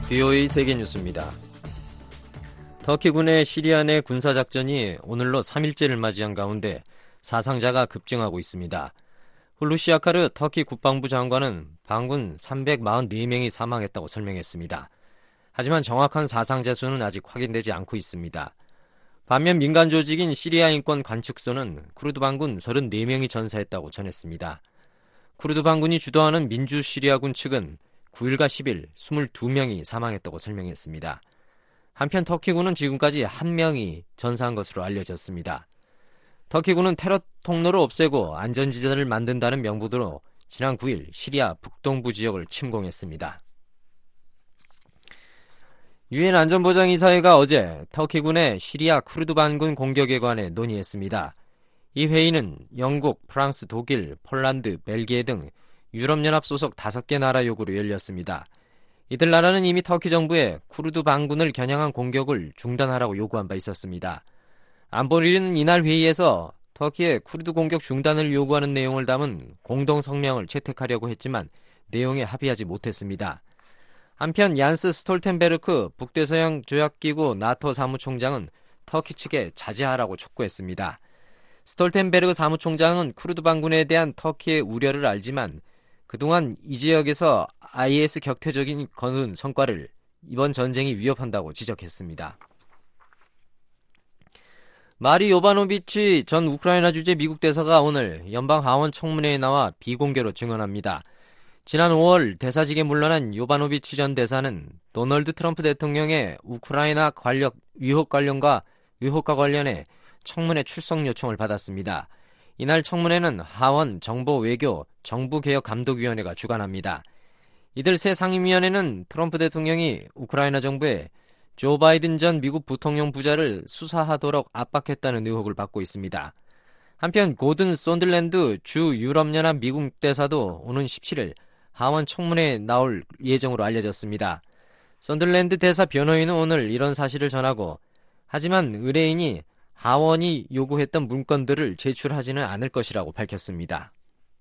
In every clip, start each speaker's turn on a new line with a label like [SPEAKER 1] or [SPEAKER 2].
[SPEAKER 1] VOA 세계뉴스입니다. 터키군의 시리아 내 군사작전이 오늘로 3일째를 맞이한 가운데 사상자가 급증하고 있습니다. 훌루시 아카르 터키 국방부 장관은 반군 344명이 사망했다고 설명했습니다. 하지만 정확한 사상자 수는 아직 확인되지 않고 있습니다. 반면 민간 조직인 시리아 인권 관측소는 쿠르드 반군 34명이 전사했다고 전했습니다. 쿠르드 반군이 주도하는 민주 시리아군 측은 9일과 10일 22명이 사망했다고 설명했습니다. 한편 터키군은 지금까지 1명이 전사한 것으로 알려졌습니다. 터키군은 테러 통로를 없애고 안전지대를 만든다는 명분으로 지난 9일 시리아 북동부 지역을 침공했습니다. 유엔 안전보장이사회가 어제 터키군의 시리아 쿠르드 반군 공격에 관해 논의했습니다. 이 회의는 영국, 프랑스, 독일, 폴란드, 벨기에 등 유럽연합 소속 5개 나라 요구로 열렸습니다. 이들 나라는 이미 터키 정부에 쿠르드 반군을 겨냥한 공격을 중단하라고 요구한 바 있었습니다. 안보리는 이날 회의에서 터키의 쿠르드 공격 중단을 요구하는 내용을 담은 공동 성명을 채택하려고 했지만 내용에 합의하지 못했습니다. 한편 얀스 스톨텐베르크 북대서양 조약기구 나토 사무총장은 터키 측에 자제하라고 촉구했습니다. 스톨텐베르크 사무총장은 쿠르드 반군에 대한 터키의 우려를 알지만 그동안 이 지역에서 IS 격퇴적인 거둔 성과를 이번 전쟁이 위협한다고 지적했습니다. 마리 요바노비치 전 우크라이나 주재 미국 대사가 오늘 연방 하원 청문회에 나와 비공개로 증언합니다. 지난 5월 대사직에 물러난 요바노비치 전 대사는 도널드 트럼프 대통령의 우크라이나 관력 의혹과 관련해 청문회 출석 요청을 받았습니다. 이날 청문회는 하원, 정보, 외교, 정부개혁감독위원회가 주관합니다. 이들 세 상임위원회는 트럼프 대통령이 우크라이나 정부에 조 바이든 전 미국 부통령 부자를 수사하도록 압박했다는 의혹을 받고 있습니다. 한편 고든 손들랜드 주 유럽연합 미국 대사도 오는 17일 하원 청문회에 나올 예정으로 알려졌습니다. 손들랜드 대사 변호인은 오늘 이런 사실을 전하고 하지만 의뢰인이 하원이 요구했던 문건들을 제출하지는 않을 것이라고 밝혔습니다.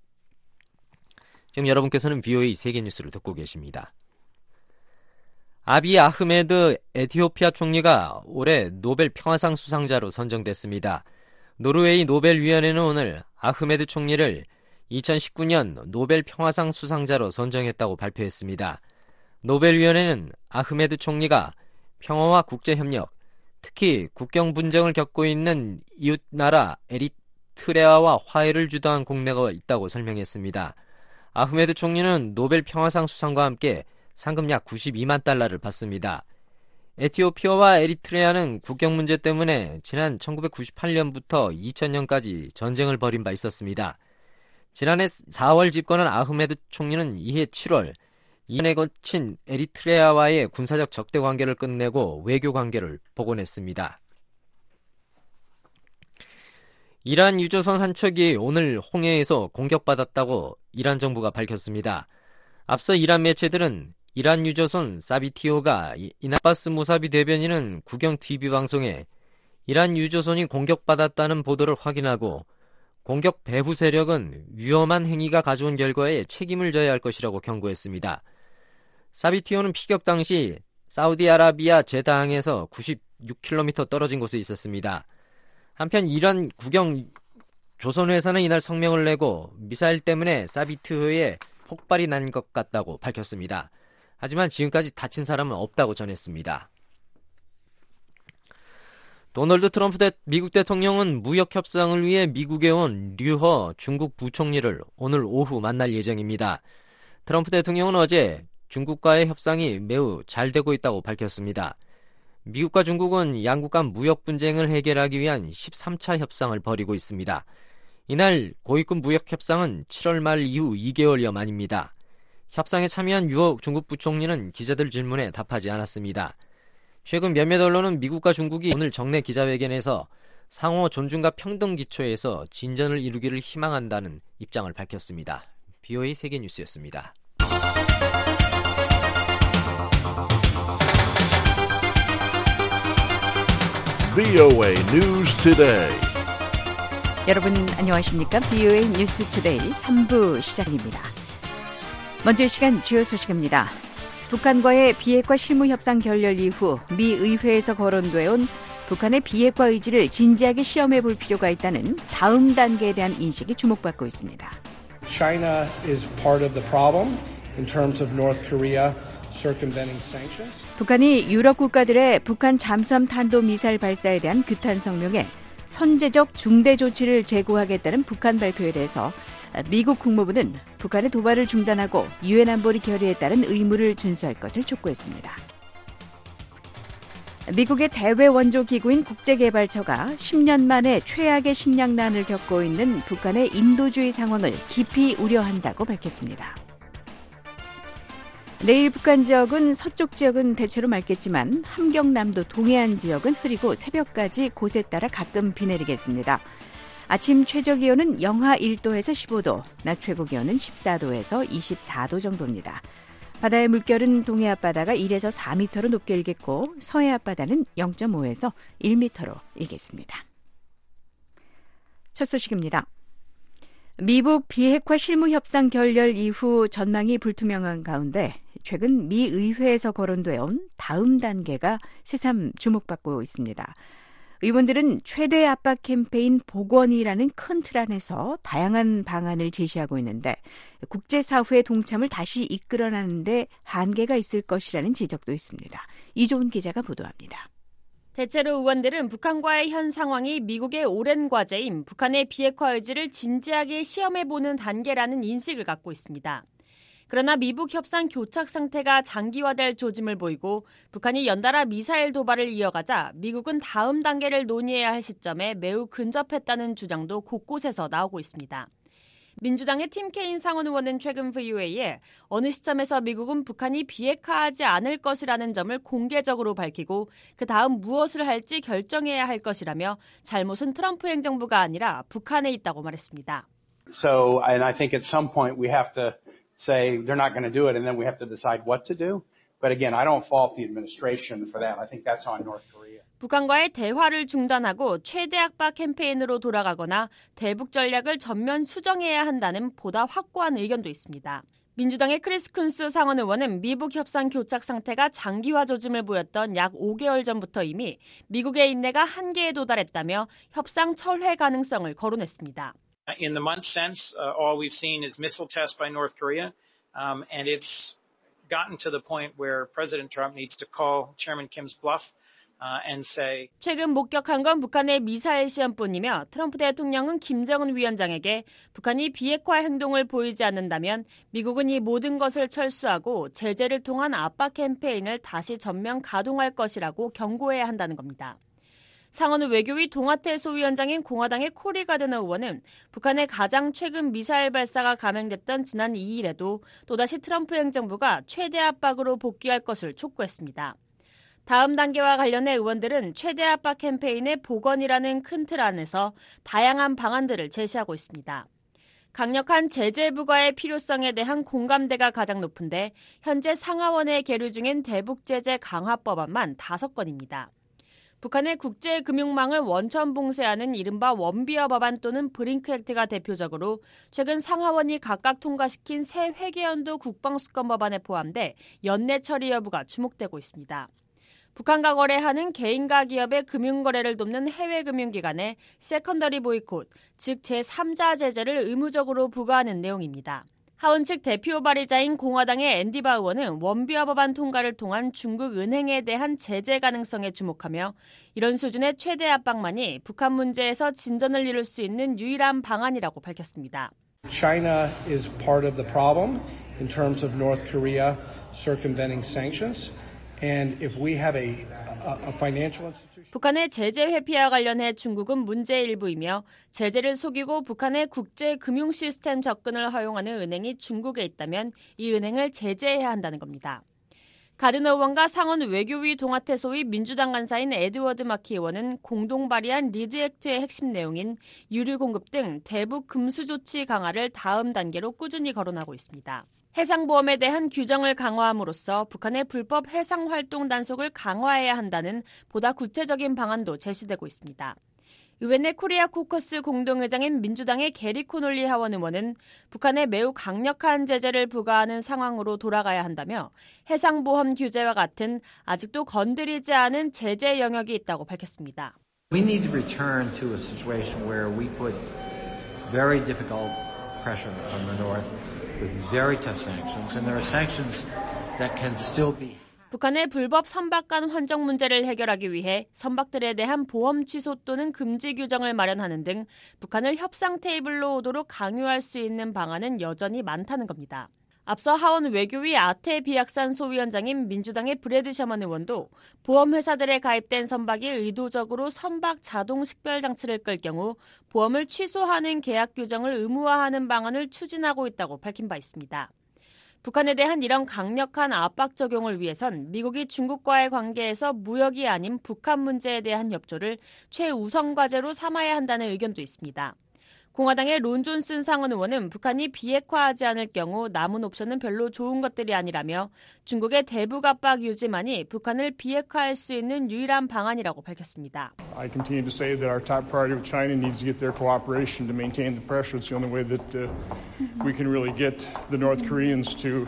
[SPEAKER 1] 지금 여러분께서는 VOA 세계뉴스를 듣고 계십니다. 아비 아흐메드 에티오피아 총리가 올해 노벨 평화상 수상자로 선정됐습니다. 노르웨이 노벨위원회는 오늘 아흐메드 총리를 2019년 노벨 평화상 수상자로 선정했다고 발표했습니다. 노벨위원회는 아흐메드 총리가 평화와 국제협력, 특히 국경 분쟁을 겪고 있는 이웃나라 에리트레아와 화해를 주도한 공로가 있다고 설명했습니다. 아흐메드 총리는 노벨 평화상 수상과 함께 상금 약 92만 달러를 받습니다. 에티오피아와 에리트레아는 국경 문제 때문에 지난 1998년부터 2000년까지 전쟁을 벌인 바 있었습니다. 지난해 4월 집권한 아흐메드 총리는 이해 7월 2년에 거친 에리트레아와의 군사적 적대 관계를 끝내고 외교 관계를 복원했습니다. 이란 유조선 한 척이 오늘 홍해에서 공격받았다고 이란 정부가 밝혔습니다. 앞서 이란 매체들은 이란 유조선 사비티오가 이나바스 무사비 대변인은 국영 TV 방송에 이란 유조선이 공격받았다는 보도를 확인하고 공격 배후 세력은 위험한 행위가 가져온 결과에 책임을 져야 할 것이라고 경고했습니다. 사비티오는 피격 당시 사우디아라비아 제다항에서 96km 떨어진 곳에 있었습니다. 한편 이란 국영 조선회사는 이날 성명을 내고 미사일 때문에 사비티오에 폭발이 난 것 같다고 밝혔습니다. 하지만 지금까지 다친 사람은 없다고 전했습니다. 도널드 트럼프 미국 대통령은 무역 협상을 위해 미국에 온 류허 중국 부총리를 오늘 오후 만날 예정입니다. 트럼프 대통령은 어제 중국과의 협상이 매우 잘 되고 있다고 밝혔습니다. 미국과 중국은 양국 간 무역 분쟁을 해결하기 위한 13차 협상을 벌이고 있습니다. 이날 고위급 무역 협상은 7월 말 이후 2개월여 만입니다. 협상에 참여한 류허 중국 부총리는 기자들 질문에 답하지 않았습니다. 최근 몇몇 언론은 미국과 중국이 오늘 정례 기자회견에서 상호 존중과 평등 기초에서 진전을 이루기를 희망한다는 입장을 밝혔습니다. VOA 세계뉴스였습니다.
[SPEAKER 2] VOA News Today.
[SPEAKER 3] 여러분 안녕하십니까? VOA 뉴스 투데이 3부 시작입니다. 먼저 이 시간 주요 소식입니다. 북한과의 비핵화 실무협상 결렬 이후 미 의회에서 거론되어 온 북한의 비핵화 의지를 진지하게 시험해 볼 필요가 있다는 다음 단계에 대한 인식이 주목받고 있습니다.
[SPEAKER 4] China is part of the problem in terms of North Korea circumventing sanctions.
[SPEAKER 3] 북한이 유럽 국가들의 북한 잠수함 탄도미사일 발사에 대한 규탄 성명에 선제적 중대 조치를 제고하겠다는 북한 발표에 대해서 미국 국무부는 북한의 도발을 중단하고 유엔 안보리 결의에 따른 의무를 준수할 것을 촉구했습니다. 미국의 대외 원조 기구인 국제개발처가 10년 만에 최악의 식량난을 겪고 있는 북한의 인도주의 상황을 깊이 우려한다고 밝혔습니다. 내일 북한 지역은 서쪽 지역은 대체로 맑겠지만 함경남도 동해안 지역은 흐리고 새벽까지 곳에 따라 가끔 비 내리겠습니다. 아침 최저기온은 영하 1도에서 15도, 낮 최고기온은 14도에서 24도 정도입니다. 바다의 물결은 동해 앞바다가 1에서 4m로 높게 일겠고 서해 앞바다는 0.5에서 1m로 일겠습니다. 첫 소식입니다. 미북 비핵화 실무협상 결렬 이후 전망이 불투명한 가운데 최근 미 의회에서 거론되어 온 다음 단계가 새삼 주목받고 있습니다. 의원들은 최대 압박 캠페인 복원이라는 큰 틀 안에서 다양한 방안을 제시하고 있는데 국제사회의 동참을 다시 이끌어내는 데 한계가 있을 것이라는 지적도 있습니다. 이조은 기자가 보도합니다.
[SPEAKER 5] 대체로 의원들은 북한과의 현 상황이 미국의 오랜 과제인 북한의 비핵화 의지를 진지하게 시험해보는 단계라는 인식을 갖고 있습니다. 그러나 미북 협상 교착 상태가 장기화될 조짐을 보이고 북한이 연달아 미사일 도발을 이어가자 미국은 다음 단계를 논의해야 할 시점에 매우 근접했다는 주장도 곳곳에서 나오고 있습니다. 민주당의 팀 케인 상원 의원은 최근 VOA에 어느 시점에서 미국은 북한이 비핵화하지 않을 것이라는 점을 공개적으로 밝히고 그 다음 무엇을 할지 결정해야 할 것이라며 잘못은 트럼프 행정부가 아니라 북한에 있다고 말했습니다.
[SPEAKER 6] So, and I think at some point we have to say they're not going to do it and then we have to decide what to do. But again, I don't fault the administration for that. I think that's on North Korea.
[SPEAKER 5] 북한과의 대화를 중단하고 최대 압박 캠페인으로 돌아가거나 대북 전략을 전면 수정해야 한다는 보다 확고한 의견도 있습니다. 민주당의 크리스 쿤스 상원 의원은 미북 협상 교착 상태가 장기화 조짐을 보였던 약 5개월 전부터 이미 미국의 인내가 한계에 도달했다며 협상 철회 가능성을 거론했습니다.
[SPEAKER 7] In the month since, all we've seen is missile tests by North Korea, and it's gotten to the point where President Trump needs to call Chairman Kim's bluff and say.
[SPEAKER 5] 최근 목격한 건 북한의 미사일 시험뿐이며 트럼프 대통령은 김정은 위원장에게 북한이 비핵화 행동을 보이지 않는다면 미국은 이 모든 것을 철수하고 제재를 통한 압박 캠페인을 다시 전면 가동할 것이라고 경고해야 한다는 겁니다. 상원 외교위 동아태 소위원장인 공화당의 코리 가드너 의원은 북한의 가장 최근 미사일 발사가 감행됐던 지난 2일에도 또다시 트럼프 행정부가 최대 압박으로 복귀할 것을 촉구했습니다. 다음 단계와 관련해 의원들은 최대 압박 캠페인의 복원이라는 큰 틀 안에서 다양한 방안들을 제시하고 있습니다. 강력한 제재 부과의 필요성에 대한 공감대가 가장 높은데 현재 상하원에 계류 중인 대북 제재 강화 법안만 5건입니다. 북한의 국제금융망을 원천 봉쇄하는 이른바 원비어 법안 또는 브링크 액트가 대표적으로 최근 상하원이 각각 통과시킨 새 회계연도 국방수권 법안에 포함돼 연내 처리 여부가 주목되고 있습니다. 북한과 거래하는 개인과 기업의 금융거래를 돕는 해외금융기관에 세컨더리 보이콧, 즉 제3자 제재를 의무적으로 부과하는 내용입니다. 하원 측 대표 발의자인 공화당의 앤디 바 의원은 원비어 법안 통과를 통한 중국 은행에 대한 제재 가능성에 주목하며 이런 수준의 최대 압박만이 북한 문제에서 진전을 이룰 수 있는 유일한 방안이라고 밝혔습니다.
[SPEAKER 4] China is part of the problem in terms of North Korea circumventing sanctions. And if we have a financial institution.
[SPEAKER 5] 북한의 제재 회피와 관련해 중국은 문제의 일부이며 제재를 속이고 북한의 국제 금융 시스템 접근을 허용하는 은행이 중국에 있다면 이 은행을 제재해야 한다는 겁니다. 가드너 의원과 상원 외교위 동아태 소위 민주당 간사인 에드워드 마키 의원은 공동 발의한 리드 액트의 핵심 내용인 유류 공급 등 대북 금수 조치 강화를 다음 단계로 꾸준히 거론하고 있습니다. 해상보험에 대한 규정을 강화함으로써 북한의 불법 해상활동 단속을 강화해야 한다는 보다 구체적인 방안도 제시되고 있습니다. 의회 코리아 코커스 공동회장인 민주당의 게리 코놀리 하원 의원은 북한에 매우 강력한 제재를 부과하는 상황으로 돌아가야 한다며 해상보험 규제와 같은 아직도 건드리지 않은 제재 영역이 있다고 밝혔습니다.
[SPEAKER 8] We need to return to a situation where we put very difficult pressure on the North with very tough sanctions, and there are sanctions that can still be.
[SPEAKER 5] 북한의 불법 선박간 환적 문제를 해결하기 위해 선박들에 대한 보험 취소 또는 금지 규정을 마련하는 등 북한을 협상 테이블로 오도록 강요할 수 있는 방안은 여전히 많다는 겁니다. 앞서 하원 외교위 아태 비약산 소위원장인 민주당의 브래드 셔먼 의원도 보험회사들에 가입된 선박이 의도적으로 선박 자동 식별 장치를 끌 경우 보험을 취소하는 계약 규정을 의무화하는 방안을 추진하고 있다고 밝힌 바 있습니다. 북한에 대한 이런 강력한 압박 적용을 위해선 미국이 중국과의 관계에서 무역이 아닌 북한 문제에 대한 협조를 최우선 과제로 삼아야 한다는 의견도 있습니다. 공화당의 론 존슨 상원 의원은 북한이 비핵화하지 않을 경우 남은 옵션은 별로 좋은 것들이 아니라며 중국의 대북 압박 유지만이 북한을 비핵화할 수 있는 유일한 방안이라고 밝혔습니다.
[SPEAKER 9] I continue to say that our top priority with China needs to get their cooperation to maintain the pressure. It's the only way that we can really get the North Koreans to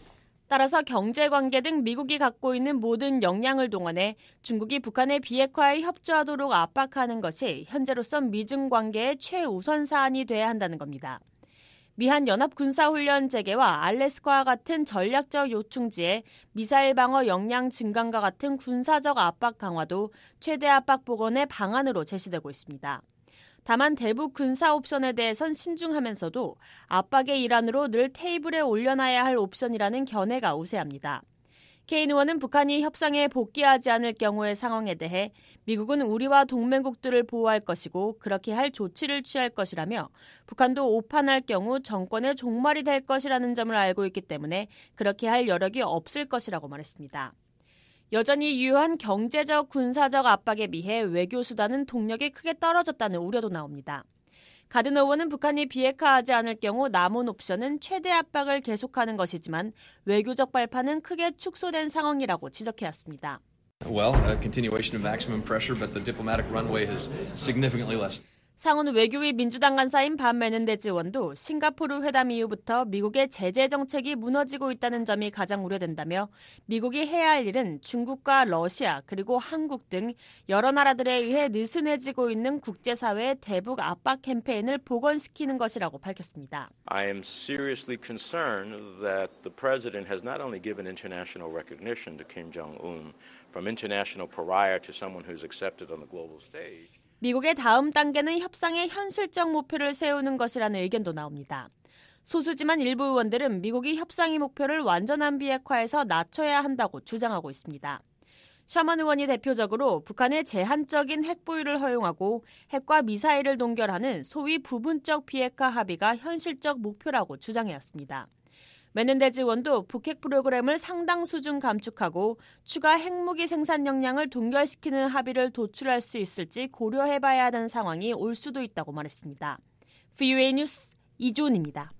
[SPEAKER 5] 따라서 경제관계 등 미국이 갖고 있는 모든 역량을 동원해 중국이 북한의 비핵화에 협조하도록 압박하는 것이 현재로선 미중 관계의 최우선 사안이 돼야 한다는 겁니다. 미한 연합군사훈련 재개와 알래스카와 같은 전략적 요충지에 미사일 방어 역량 증강과 같은 군사적 압박 강화도 최대 압박 복원의 방안으로 제시되고 있습니다. 다만 대북 군사 옵션에 대해선 신중하면서도 압박의 일환으로 늘 테이블에 올려놔야 할 옵션이라는 견해가 우세합니다. 케인 의원은 북한이 협상에 복귀하지 않을 경우의 상황에 대해 미국은 우리와 동맹국들을 보호할 것이고 그렇게 할 조치를 취할 것이라며 북한도 오판할 경우 정권의 종말이 될 것이라는 점을 알고 있기 때문에 그렇게 할 여력이 없을 것이라고 말했습니다. 여전히 유효한 경제적, 군사적 압박에 비해 외교 수단은 동력이 크게 떨어졌다는 우려도 나옵니다. 가드너 의원은 북한이 비핵화하지 않을 경우 남은 옵션은 최대 압박을 계속하는 것이지만 외교적 발판은 크게 축소된 상황이라고 지적해왔습니다.
[SPEAKER 10] Well, a continuation of maximum pressure, but the diplomatic runway has significantly lessened.
[SPEAKER 5] 상원 외교위 민주당 간사인 반 메넨데즈 의원도 싱가포르 회담 이후부터 미국의 제재 정책이 무너지고 있다는 점이 가장 우려된다며 미국이 해야 할 일은 중국과 러시아 그리고 한국 등 여러 나라들에 의해 느슨해지고 있는 국제사회의 대북 압박 캠페인을 복원시키는 것이라고 밝혔습니다.
[SPEAKER 11] I am seriously concerned that the president has not only given international recognition to Kim Jong-un from international pariah to someone who's accepted on the global stage.
[SPEAKER 5] 미국의 다음 단계는 협상의 현실적 목표를 세우는 것이라는 의견도 나옵니다. 소수지만 일부 의원들은 미국이 협상의 목표를 완전한 비핵화에서 낮춰야 한다고 주장하고 있습니다. 셔먼 의원이 대표적으로 북한의 제한적인 핵 보유를 허용하고 핵과 미사일을 동결하는 소위 부분적 비핵화 합의가 현실적 목표라고 주장해왔습니다. 메넨데즈 의원도 북핵 프로그램을 상당 수준 감축하고 추가 핵무기 생산 역량을 동결시키는 합의를 도출할 수 있을지 고려해봐야 하는 상황이 올 수도 있다고 말했습니다. VOA 뉴스 이주은입니다.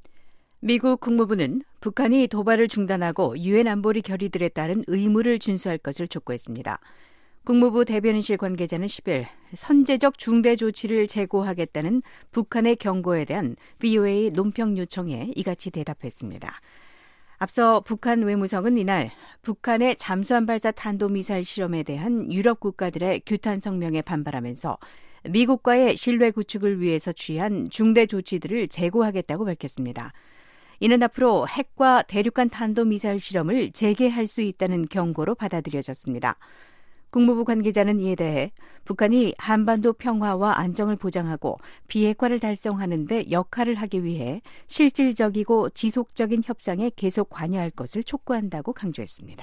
[SPEAKER 3] 미국 국무부는 북한이 도발을 중단하고 유엔 안보리 결의들에 따른 의무를 준수할 것을 촉구했습니다. 국무부 대변인실 관계자는 10일 선제적 중대 조치를 재고하겠다는 북한의 경고에 대한 VOA 논평 요청에 이같이 대답했습니다. 앞서 북한 외무성은 이날 북한의 잠수함 발사 탄도미사일 실험에 대한 유럽 국가들의 규탄 성명에 반발하면서 미국과의 신뢰 구축을 위해서 취한 중대 조치들을 재고하겠다고 밝혔습니다. 이는 앞으로 핵과 대륙간 탄도미사일 실험을 재개할 수 있다는 경고로 받아들여졌습니다. 국무부 관계자는 이에 대해 북한이 한반도 평화와 안정을 보장하고 비핵화를 달성하는 데 역할을 하기 위해 실질적이고 지속적인 협상에 계속 관여할 것을 촉구한다고 강조했습니다.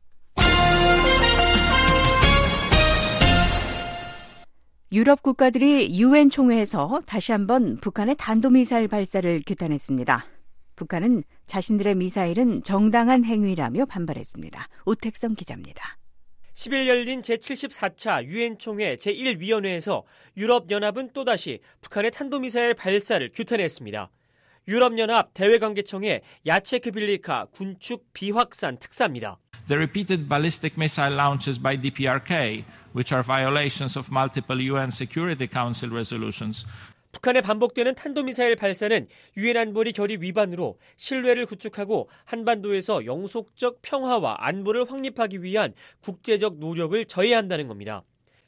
[SPEAKER 3] 유럽 국가들이 유엔 총회에서 다시 한번 북한의 탄도미사일 발사를 규탄했습니다. 북한은 자신들의 미사일은 정당한 행위라며 반발했습니다. 오택성 기자입니다.
[SPEAKER 12] 10일 열린 제74차 유엔 총회 제1위원회에서 유럽연합은 또다시 북한의 탄도미사일 발사를 규탄했습니다. 유럽연합 대외관계청의 야체크 빌리카 군축 비확산 특사입니다.
[SPEAKER 13] The repeated ballistic missile launches by DPRK which are violations of multiple UN Security Council resolutions.
[SPEAKER 12] 북한의 반복되는 탄도미사일 발사는 유엔 안보리 결의 위반으로 신뢰를 구축하고 한반도에서 영속적 평화와 안보를 확립하기 위한 국제적 노력을 저해한다는 겁니다.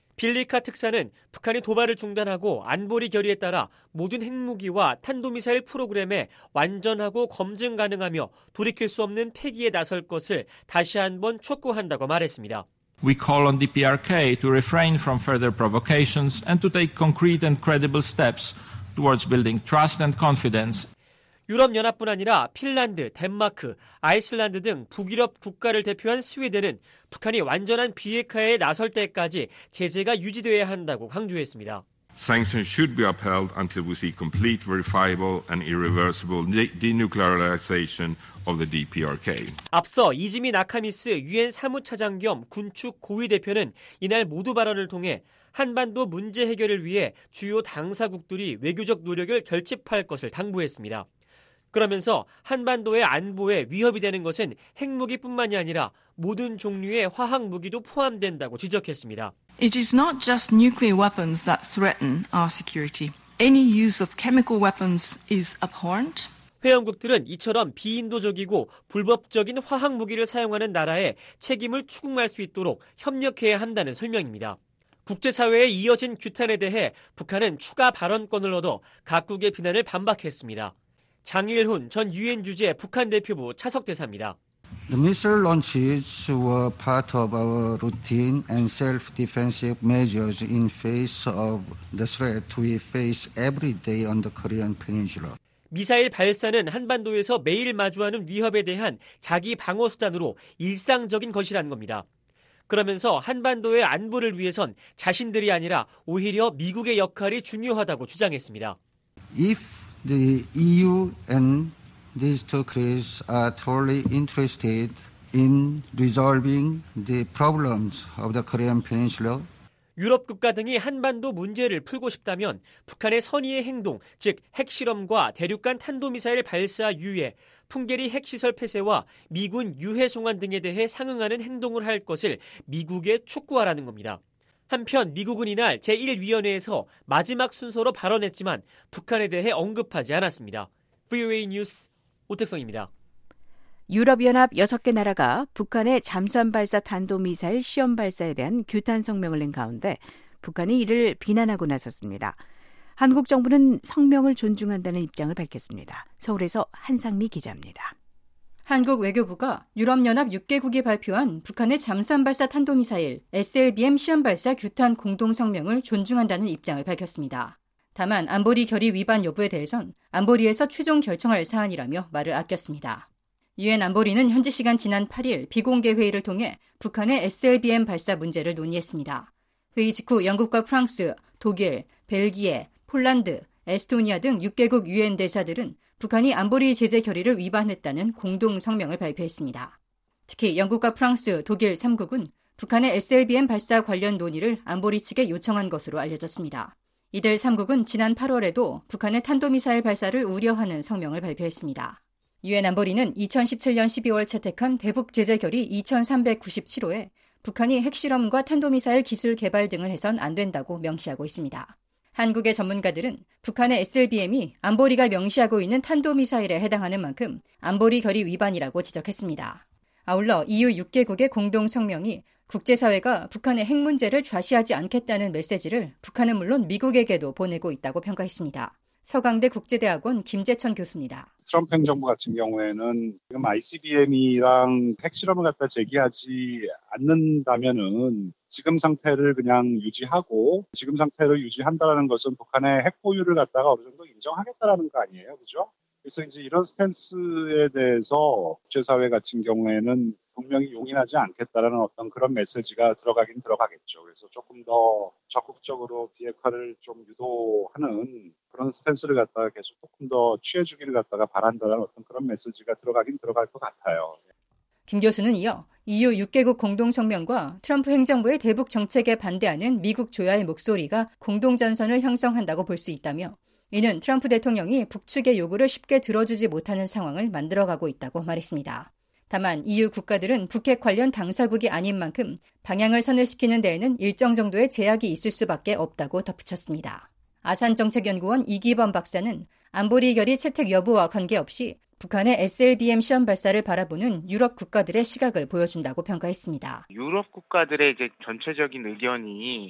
[SPEAKER 12] 빌리카 특사는 북한이 도발을 중단하고 안보리 결의에 따라 모든 핵무기와 탄도미사일 프로그램에 완전하고 검증 가능하며 돌이킬 수 없는 폐기에 나설 것을 다시 한번 촉구한다고 말했습니다.
[SPEAKER 13] We call on DPRK to refrain from further provocations and to take concrete and credible steps towards building trust and confidence.
[SPEAKER 12] 유럽연합뿐 아니라 핀란드, 덴마크, 아이슬란드 등 북유럽 국가를 대표한 스웨덴은 북한이 완전한 비핵화에 나설 때까지 제재가 유지돼야 한다고 강조했습니다.
[SPEAKER 14] Sanctions should be upheld until we see complete, verifiable and irreversible denuclearization of the DPRK.
[SPEAKER 12] 앞서 이즈미 나카미스 유엔 사무차장 겸 군축 고위 대표는 이날 모두 발언을 통해 한반도 문제 해결을 위해 주요 당사국들이 외교적 노력을 결집할 것을 당부했습니다. 그러면서 한반도의 안보에 위협이 되는 것은 핵무기뿐만이 아니라 모든 종류의 화학무기도 포함된다고 지적했습니다.
[SPEAKER 15] It is not just nuclear weapons that threaten our security. Any use of chemical weapons is abhorrent.
[SPEAKER 12] 회원국들은 이처럼 비인도적이고 불법적인 화학무기를 사용하는 나라에 책임을 추궁할 수 있도록 협력해야 한다는 설명입니다. 국제사회에 이어진 규탄에 대해 북한은 추가 발언권을 얻어 각국의 비난을 반박했습니다. 장일훈 전 유엔 주재 북한 대표부 차석 대사입니다.
[SPEAKER 16] The missile launches were part of our routine and self-defensive measures in face of the threat we face every day on the Korean Peninsula.
[SPEAKER 12] 미사일 발사는 한반도에서 매일 마주하는 위협에 대한 자기 방어 수단으로 일상적인 것이라는 겁니다. 그러면서 한반도의 안보를 위해선 자신들이 아니라 오히려 미국의 역할이 중요하다고 주장했습니다.
[SPEAKER 16] If the EU and these two countries are truly interested in resolving the problems of the Korean Peninsula.
[SPEAKER 12] 유럽 국가 등이 한반도 문제를 풀고 싶다면 북한의 선의의 행동, 즉 핵실험과 대륙간 탄도미사일 발사 유예, 풍계리 핵시설 폐쇄와 미군 유해 송환 등에 대해 상응하는 행동을 할 것을 미국에 촉구하라는 겁니다. 한편 미국은 이날 제1위원회에서 마지막 순서로 발언했지만 북한에 대해 언급하지 않았습니다. VOA 뉴스 오택성입니다.
[SPEAKER 3] 유럽연합 6개 나라가 북한의 잠수함 발사 탄도미사일 시험 발사에 대한 규탄 성명을 낸 가운데 북한이 이를 비난하고 나섰습니다. 한국 정부는 성명을 존중한다는 입장을 밝혔습니다. 서울에서 한상미 기자입니다.
[SPEAKER 17] 한국 외교부가 유럽연합 6개국이 발표한 북한의 잠수함 발사 탄도미사일 SLBM 시험 발사 규탄 공동성명을 존중한다는 입장을 밝혔습니다. 다만 안보리 결의 위반 여부에 대해선 안보리에서 최종 결정할 사안이라며 말을 아꼈습니다. 유엔 안보리는 현지 시간 지난 8일 비공개 회의를 통해 북한의 SLBM 발사 문제를 논의했습니다. 회의 직후 영국과 프랑스, 독일, 벨기에, 폴란드, 에스토니아 등 6개국 유엔 대사들은 북한이 안보리 제재 결의를 위반했다는 공동 성명을 발표했습니다. 특히 영국과 프랑스, 독일 3국은 북한의 SLBM 발사 관련 논의를 안보리 측에 요청한 것으로 알려졌습니다. 이들 3국은 지난 8월에도 북한의 탄도미사일 발사를 우려하는 성명을 발표했습니다. 유엔 안보리는 2017년 12월 채택한 대북 제재 결의 2397호에 북한이 핵실험과 탄도미사일 기술 개발 등을 해선 안 된다고 명시하고 있습니다. 한국의 전문가들은 북한의 SLBM이 안보리가 명시하고 있는 탄도미사일에 해당하는 만큼 안보리 결의 위반이라고 지적했습니다. 아울러 EU 6개국의 공동성명이 국제사회가 북한의 핵 문제를 좌시하지 않겠다는 메시지를 북한은 물론 미국에게도 보내고 있다고 평가했습니다. 서강대 국제대학원 김재천 교수입니다.
[SPEAKER 18] 트럼프 행정부 같은 경우에는 지금 ICBM이랑 핵실험을 갖다 제기하지 않는다면은 지금 상태를 그냥 유지하고 지금 상태를 유지한다라는 것은 북한의 핵 보유를 갖다가 어느 정도 인정하겠다라는 거 아니에요, 그죠? 그래서 이제 이런 스탠스에 대해서 국제사회 같은 경우에는 분명히 용인하지 않겠다라는 어떤 그런 메시지가 들어가긴 들어가겠죠. 그래서 조금 더 적극적으로 비핵화를 좀 유도하는 그런 스탠스를 갖다가 계속 조금 더 취해주기를 갖다가 바란다는 어떤 그런 메시지가 들어가긴 들어갈 것 같아요.
[SPEAKER 17] 김 교수는 이어 EU 6개국 공동성명과 트럼프 행정부의 대북 정책에 반대하는 미국 조야의 목소리가 공동전선을 형성한다고 볼 수 있다며 이는 트럼프 대통령이 북측의 요구를 쉽게 들어주지 못하는 상황을 만들어가고 있다고 말했습니다. 다만 EU 국가들은 북핵 관련 당사국이 아닌 만큼 방향을 선회시키는 데에는 일정 정도의 제약이 있을 수밖에 없다고 덧붙였습니다. 아산정책연구원 이기범 박사는 안보리 결의 채택 여부와 관계없이 북한의 SLBM 시험 발사를 바라보는 유럽 국가들의 시각을 보여준다고 평가했습니다.
[SPEAKER 19] 유럽 국가들의 이제 전체적인 의견이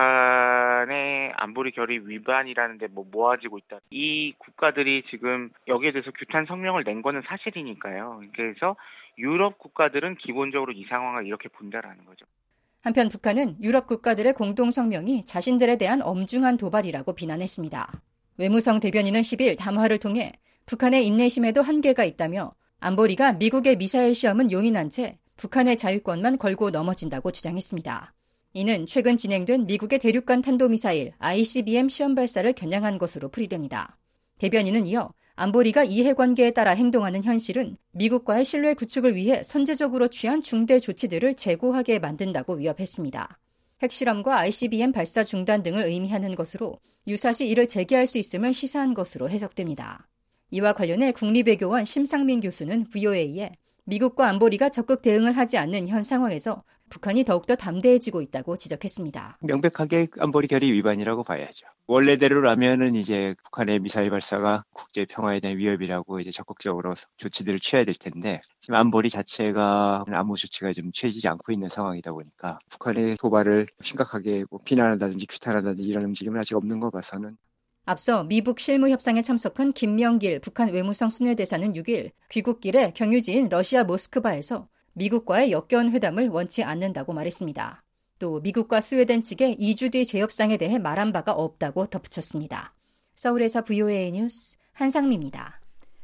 [SPEAKER 19] 북한의 안보리 결의 위반이라는 데 모아지고 있다. 이 국가들이 지금 여기에 대해서 규탄 성명을 낸 거는 사실이니까요. 그래서 유럽 국가들은 기본적으로 이 상황을 이렇게 본다라는 거죠.
[SPEAKER 17] 한편 북한은 유럽 국가들의 공동 성명이 자신들에 대한 엄중한 도발이라고 비난했습니다. 외무성 대변인은 10일 담화를 통해 북한의 인내심에도 한계가 있다며 안보리가 미국의 미사일 시험은 용인한 채 북한의 자유권만 걸고 넘어진다고 주장했습니다. 이는 최근 진행된 미국의 대륙간 탄도미사일 ICBM 시험 발사를 겨냥한 것으로 풀이됩니다. 대변인은 이어 안보리가 이해관계에 따라 행동하는 현실은 미국과의 신뢰 구축을 위해 선제적으로 취한 중대 조치들을 재고하게 만든다고 위협했습니다. 핵실험과 ICBM 발사 중단 등을 의미하는 것으로 유사시 이를 재개할 수 있음을 시사한 것으로 해석됩니다. 이와 관련해 국립외교원 심상민 교수는 VOA에 미국과 안보리가 적극 대응을 하지 않는 현 상황에서 북한이 더욱더 담대해지고 있다고 지적했습니다.
[SPEAKER 20] 명백하게 안보리 결의 위반이라고 봐야죠. 원래대로라면은 이제 북한의 미사일 발사가 국제 평화에 대한 위협이라고 이제 적극적으로 조치들을 취해야 될 텐데 지금 안보리 자체가 아무 조치가 좀 취해지지 않고 있는 상황이다 보니까 북한의 도발을 심각하게 비난한다든지 규탄한다든지 이런 움직임은 아직 없는 거 봐서는.
[SPEAKER 17] 앞서 미북 실무협상에 참석한 김명길 북한 외무성 순회대사는 6일 귀국길에 경유지인 러시아 모스크바에서 미국과의 역겨운 회담을 원치 않는다고 말했습니다. 또 미국과 스웨덴 측의 2주 뒤 재협상에 대해 말한 바가 없다고 덧붙였습니다. 서울에서 VOA 뉴스 한상미입니다.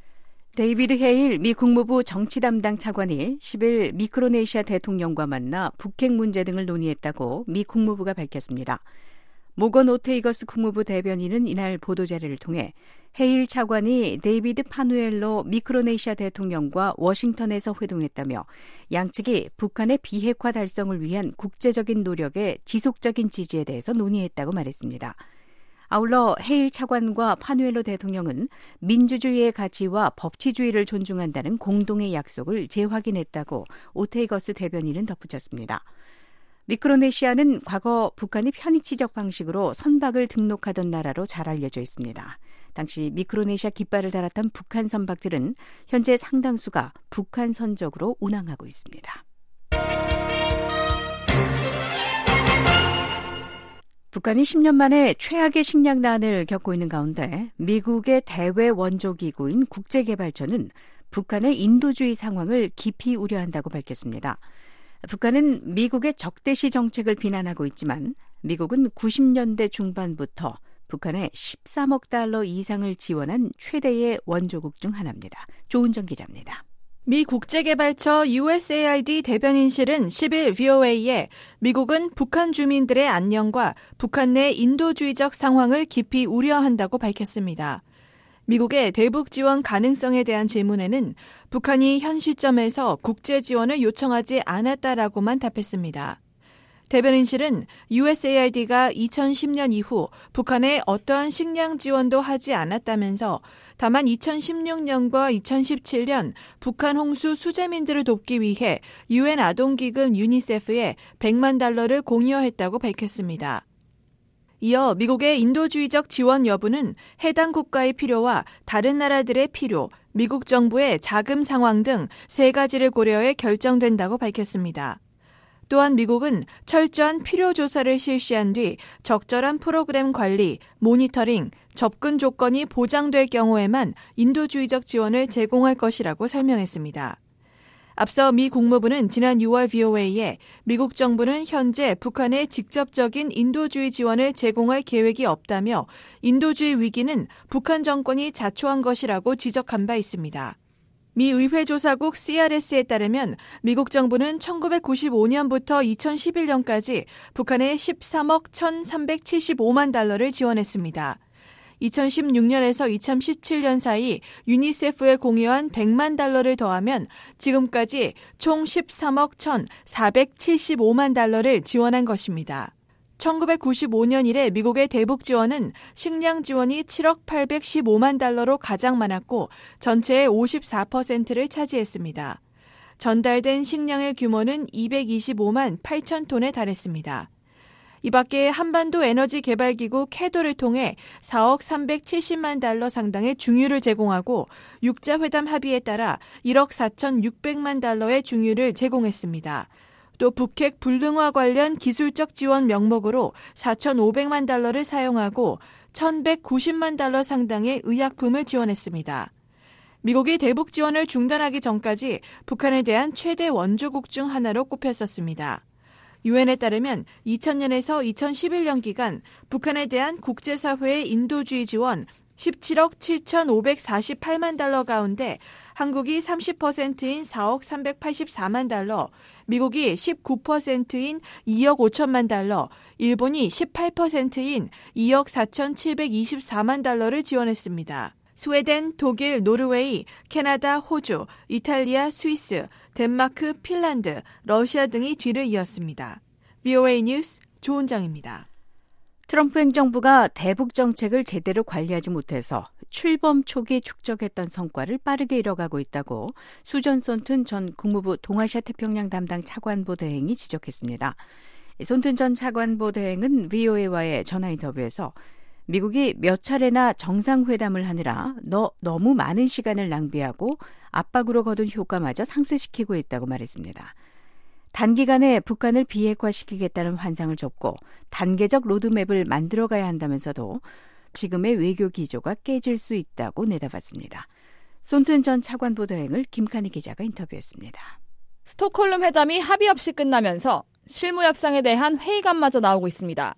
[SPEAKER 3] 데이비드 헤일 미 국무부 정치 담당 차관이 10일 미크로네시아 대통령과 만나 북핵 문제 등을 논의했다고 미 국무부가 밝혔습니다. 모건 오테이거스 국무부 대변인은 이날 보도자료를 통해 헤일 차관이 데이비드 파누엘로 미크로네시아 대통령과 워싱턴에서 회동했다며 양측이 북한의 비핵화 달성을 위한 국제적인 노력의 지속적인 지지에 대해서 논의했다고 말했습니다. 아울러 헤일 차관과 파누엘로 대통령은 민주주의의 가치와 법치주의를 존중한다는 공동의 약속을 재확인했다고 오테이거스 대변인은 덧붙였습니다. 미크로네시아는 과거 북한이 편의치적 방식으로 선박을 등록하던 나라로 잘 알려져 있습니다. 당시 미크로네시아 깃발을 달았던 북한 선박들은 현재 상당수가 북한 선적으로 운항하고 있습니다. 북한이 10년 만에 최악의 식량난을 겪고 있는 가운데 미국의 대외 원조기구인 국제개발처는 북한의 인도주의 상황을 깊이 우려한다고 밝혔습니다. 북한은 미국의 적대시 정책을 비난하고 있지만 미국은 90년대 중반부터 북한에 13억 달러 이상을 지원한 최대의 원조국 중 하나입니다. 조은정 기자입니다.
[SPEAKER 21] 미 국제개발처 USAID 대변인실은 10일 VOA에 미국은 북한 주민들의 안녕과 북한 내 인도주의적 상황을 깊이 우려한다고 밝혔습니다. 미국의 대북 지원 가능성에 대한 질문에는 북한이 현 시점에서 국제 지원을 요청하지 않았다라고만 답했습니다. 대변인실은 USAID가 2010년 이후 북한에 어떠한 식량 지원도 하지 않았다면서 다만 2016년과 2017년 북한 홍수 수재민들을 돕기 위해 UN 아동기금 유니세프에 100만 달러를 공여했다고 밝혔습니다. 이어 미국의 인도주의적 지원 여부는 해당 국가의 필요와 다른 나라들의 필요, 미국 정부의 자금 상황 등 세 가지를 고려해 결정된다고 밝혔습니다. 또한 미국은 철저한 필요 조사를 실시한 뒤 적절한 프로그램 관리, 모니터링, 접근 조건이 보장될 경우에만 인도주의적 지원을 제공할 것이라고 설명했습니다. 앞서 미 국무부는 지난 6월 VOA에 미국 정부는 현재 북한에 직접적인 인도주의 지원을 제공할 계획이 없다며 인도주의 위기는 북한 정권이 자초한 것이라고 지적한 바 있습니다. 미 의회조사국 CRS에 따르면 미국 정부는 1995년부터 2011년까지 북한에 13억 1,375만 달러를 지원했습니다. 2016년에서 2017년 사이 유니세프에 공여한 100만 달러를 더하면 지금까지 총 13억 1,475만 달러를 지원한 것입니다. 1995년 이래 미국의 대북 지원은 식량 지원이 7억 815만 달러로 가장 많았고 전체의 54%를 차지했습니다. 전달된 식량의 규모는 225만 8천 톤에 달했습니다. 이 밖에 한반도 에너지개발기구 캐도를 통해 4억 370만 달러 상당의 중유를 제공하고 육자회담 합의에 따라 1억 4,600만 달러의 중유를 제공했습니다. 또 북핵 불능화 관련 기술적 지원 명목으로 4,500만 달러를 사용하고 1,190만 달러 상당의 의약품을 지원했습니다. 미국이 대북 지원을 중단하기 전까지 북한에 대한 최대 원조국 중 하나로 꼽혔었습니다. 유엔에 따르면 2000년에서 2011년 기간 북한에 대한 국제사회의 인도주의 지원 17억 7,548만 달러 가운데 한국이 30%인 4억 384만 달러, 미국이 19%인 2억 5천만 달러, 일본이 18%인 2억 4,724만 달러를 지원했습니다. 스웨덴, 독일, 노르웨이, 캐나다, 호주, 이탈리아, 스위스, 덴마크, 핀란드, 러시아 등이 뒤를 이었습니다. VOA 뉴스 조은정입니다.
[SPEAKER 3] 트럼프 행정부가 대북 정책을 제대로 관리하지 못해서 출범 초기 축적했던 성과를 빠르게 잃어가고 있다고 수전 손튼 전 국무부 동아시아 태평양 담당 차관보 대행이 지적했습니다. 손튼 전 차관보 대행은 VOA와의 전화 인터뷰에서 미국이 몇 차례나 정상회담을 하느라 너무 많은 시간을 낭비하고 압박으로 거둔 효과마저 상쇄시키고 있다고 말했습니다. 단기간에 북한을 비핵화시키겠다는 환상을 접고 단계적 로드맵을 만들어가야 한다면서도 지금의 외교 기조가 깨질 수 있다고 내다봤습니다. 손튼 전 차관보 대행을 김칸희 기자가 인터뷰했습니다.
[SPEAKER 1] 스톡홀름 회담이 합의 없이 끝나면서 실무 협상에 대한 회의감마저 나오고 있습니다.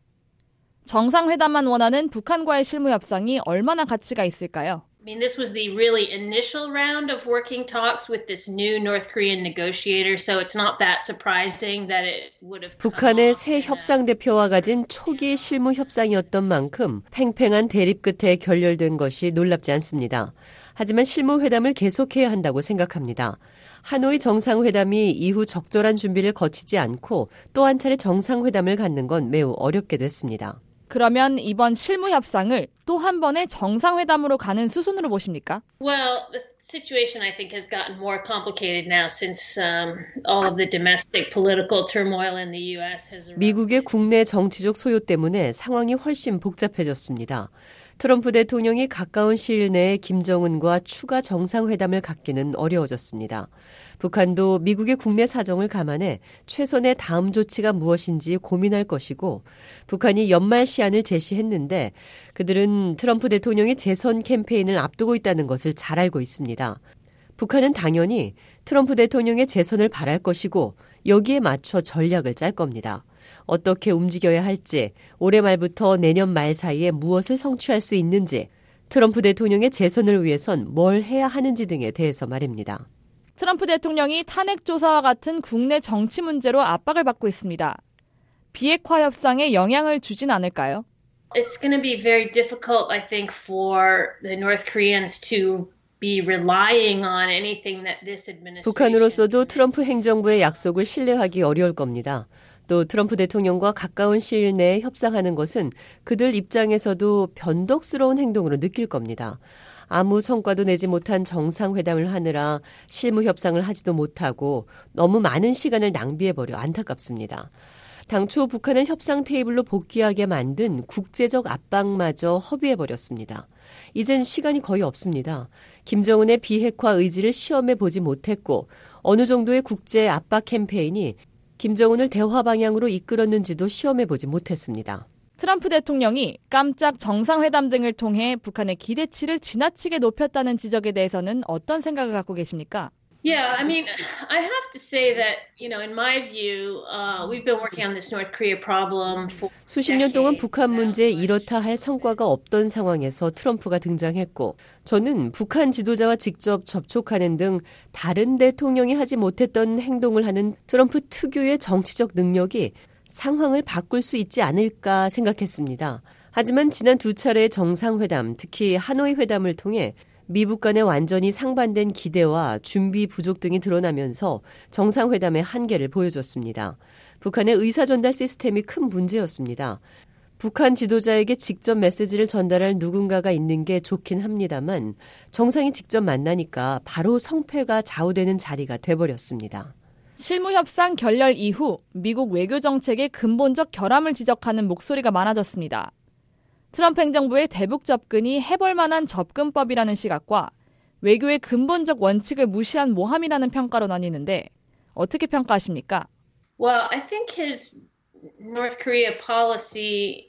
[SPEAKER 1] 정상회담만 원하는 북한과의 실무 협상이 얼마나 가치가 있을까요?
[SPEAKER 22] I mean, this was the really initial round of working talks with this new North Korean negotiator, so it's not that surprising that it would have.
[SPEAKER 23] 북한의 새 협상 대표와 가진 초기 실무 협상이었던 만큼 팽팽한 대립 끝에 결렬된 것이 놀랍지 않습니다. 하지만 실무 회담을 계속해야 한다고 생각합니다. 하노이 정상회담이 이후 적절한 준비를 거치지 않고 또 한 차례 정상회담을 갖는 건 매우 어렵게 됐습니다.
[SPEAKER 1] 그러면 이번 실무 협상을 또 한 번의 정상회담으로 가는 수순으로 보십니까?
[SPEAKER 22] Well, the situation I think has gotten more complicated now since all of the domestic political turmoil in the U.S. has.
[SPEAKER 23] 미국의 국내 정치적 소요 때문에 상황이 훨씬 복잡해졌습니다. 트럼프 대통령이 가까운 시일 내에 김정은과 추가 정상회담을 갖기는 어려워졌습니다. 북한도 미국의 국내 사정을 감안해 최선의 다음 조치가 무엇인지 고민할 것이고 북한이 연말 시한을 제시했는데 그들은 트럼프 대통령이 재선 캠페인을 앞두고 있다는 것을 잘 알고 있습니다. 북한은 당연히 트럼프 대통령의 재선을 바랄 것이고 여기에 맞춰 전략을 짤 겁니다. 어떻게 움직여야 할지, 올해 말부터 내년 말 사이에 무엇을 성취할 수 있는지, 트럼프 대통령의 재선을 위해선 뭘 해야 하는지 등에 대해서 말입니다.
[SPEAKER 1] 트럼프 대통령이 탄핵 조사와 같은 국내 정치 문제로 압박을 받고 있습니다. 비핵화 협상에 영향을 주진 않을까요?
[SPEAKER 22] It's going to be very difficult, I think, for the North Koreans to be relying on anything that this administration.
[SPEAKER 23] 북한으로서도 트럼프 행정부의 약속을 신뢰하기 어려울 겁니다. 또 트럼프 대통령과 가까운 시일 내에 협상하는 것은 그들 입장에서도 변덕스러운 행동으로 느낄 겁니다. 아무 성과도 내지 못한 정상회담을 하느라 실무 협상을 하지도 못하고 너무 많은 시간을 낭비해버려 안타깝습니다. 당초 북한을 협상 테이블로 복귀하게 만든 국제적 압박마저 허비해버렸습니다. 이젠 시간이 거의 없습니다. 김정은의 비핵화 의지를 시험해보지 못했고 어느 정도의 국제 압박 캠페인이 김정은을 대화 방향으로 이끌었는지도 시험해보지 못했습니다.
[SPEAKER 1] 트럼프 대통령이 깜짝 정상회담 등을 통해 북한의 기대치를 지나치게 높였다는 지적에 대해서는 어떤 생각을 갖고 계십니까?
[SPEAKER 22] Yeah, I mean, I have to say that, in my view, we've been working on this North Korea problem for
[SPEAKER 23] 수십 년 동안 북한 문제에 이렇다 할 성과가 없던 상황에서 트럼프가 등장했고 저는 북한 지도자와 직접 접촉하는 등 다른 대통령이 하지 못했던 행동을 하는 트럼프 특유의 정치적 능력이 상황을 바꿀 수 있지 않을까 생각했습니다. 하지만 지난 두 차례의 정상회담, 특히 하노이 회담을 통해 미북 간의 완전히 상반된 기대와 준비 부족 등이 드러나면서 정상회담의 한계를 보여줬습니다. 북한의 의사전달 시스템이 큰 문제였습니다. 북한 지도자에게 직접 메시지를 전달할 누군가가 있는 게 좋긴 합니다만 정상이 직접 만나니까 바로 성패가 좌우되는 자리가 돼버렸습니다.
[SPEAKER 1] 실무협상 결렬 이후 미국 외교정책의 근본적 결함을 지적하는 목소리가 많아졌습니다. 트럼프 행정부의 대북 접근이 해볼 만한 접근법이라는 시각과 외교의 근본적 원칙을 무시한 모함이라는 평가로 나뉘는데 어떻게 평가하십니까?
[SPEAKER 22] Well, I think his North Korea policy,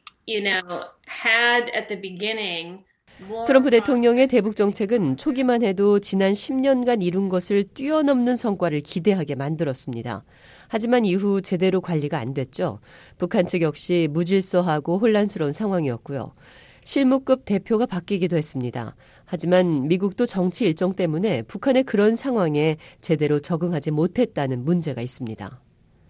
[SPEAKER 22] had at the beginning.
[SPEAKER 23] 트럼프 대통령의 대북 정책은 초기만 해도 지난 10년간 이룬 것을 뛰어넘는 성과를 기대하게 만들었습니다. 하지만 이후 제대로 관리가 안 됐죠. 북한 측 역시 무질서하고 혼란스러운 상황이었고요. 실무급 대표가 바뀌기도 했습니다. 하지만 미국도 정치 일정 때문에 북한의 그런 상황에 제대로 적응하지 못했다는 문제가 있습니다.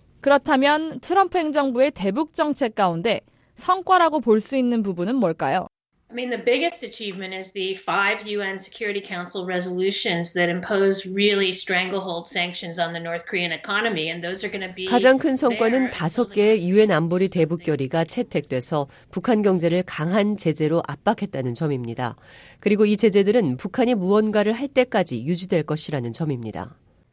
[SPEAKER 1] 그렇다면 트럼프 행정부의 대북 정책 가운데 성과라고 볼 수 있는 부분은 뭘까요?
[SPEAKER 22] I mean, the biggest achievement is the 5 UN Security Council resolutions that impose really stranglehold sanctions on the North Korean economy, and those are going to be.
[SPEAKER 23] 가장 큰 성과는 5개의 유엔 안보리 대북 결의가 채택돼서 북한 경제를 강한 제재로 압박했다는 점입니다. 그리고 이 제재들은 북한이 무언가를 할 때까지 유지될 것이라는 점입니다.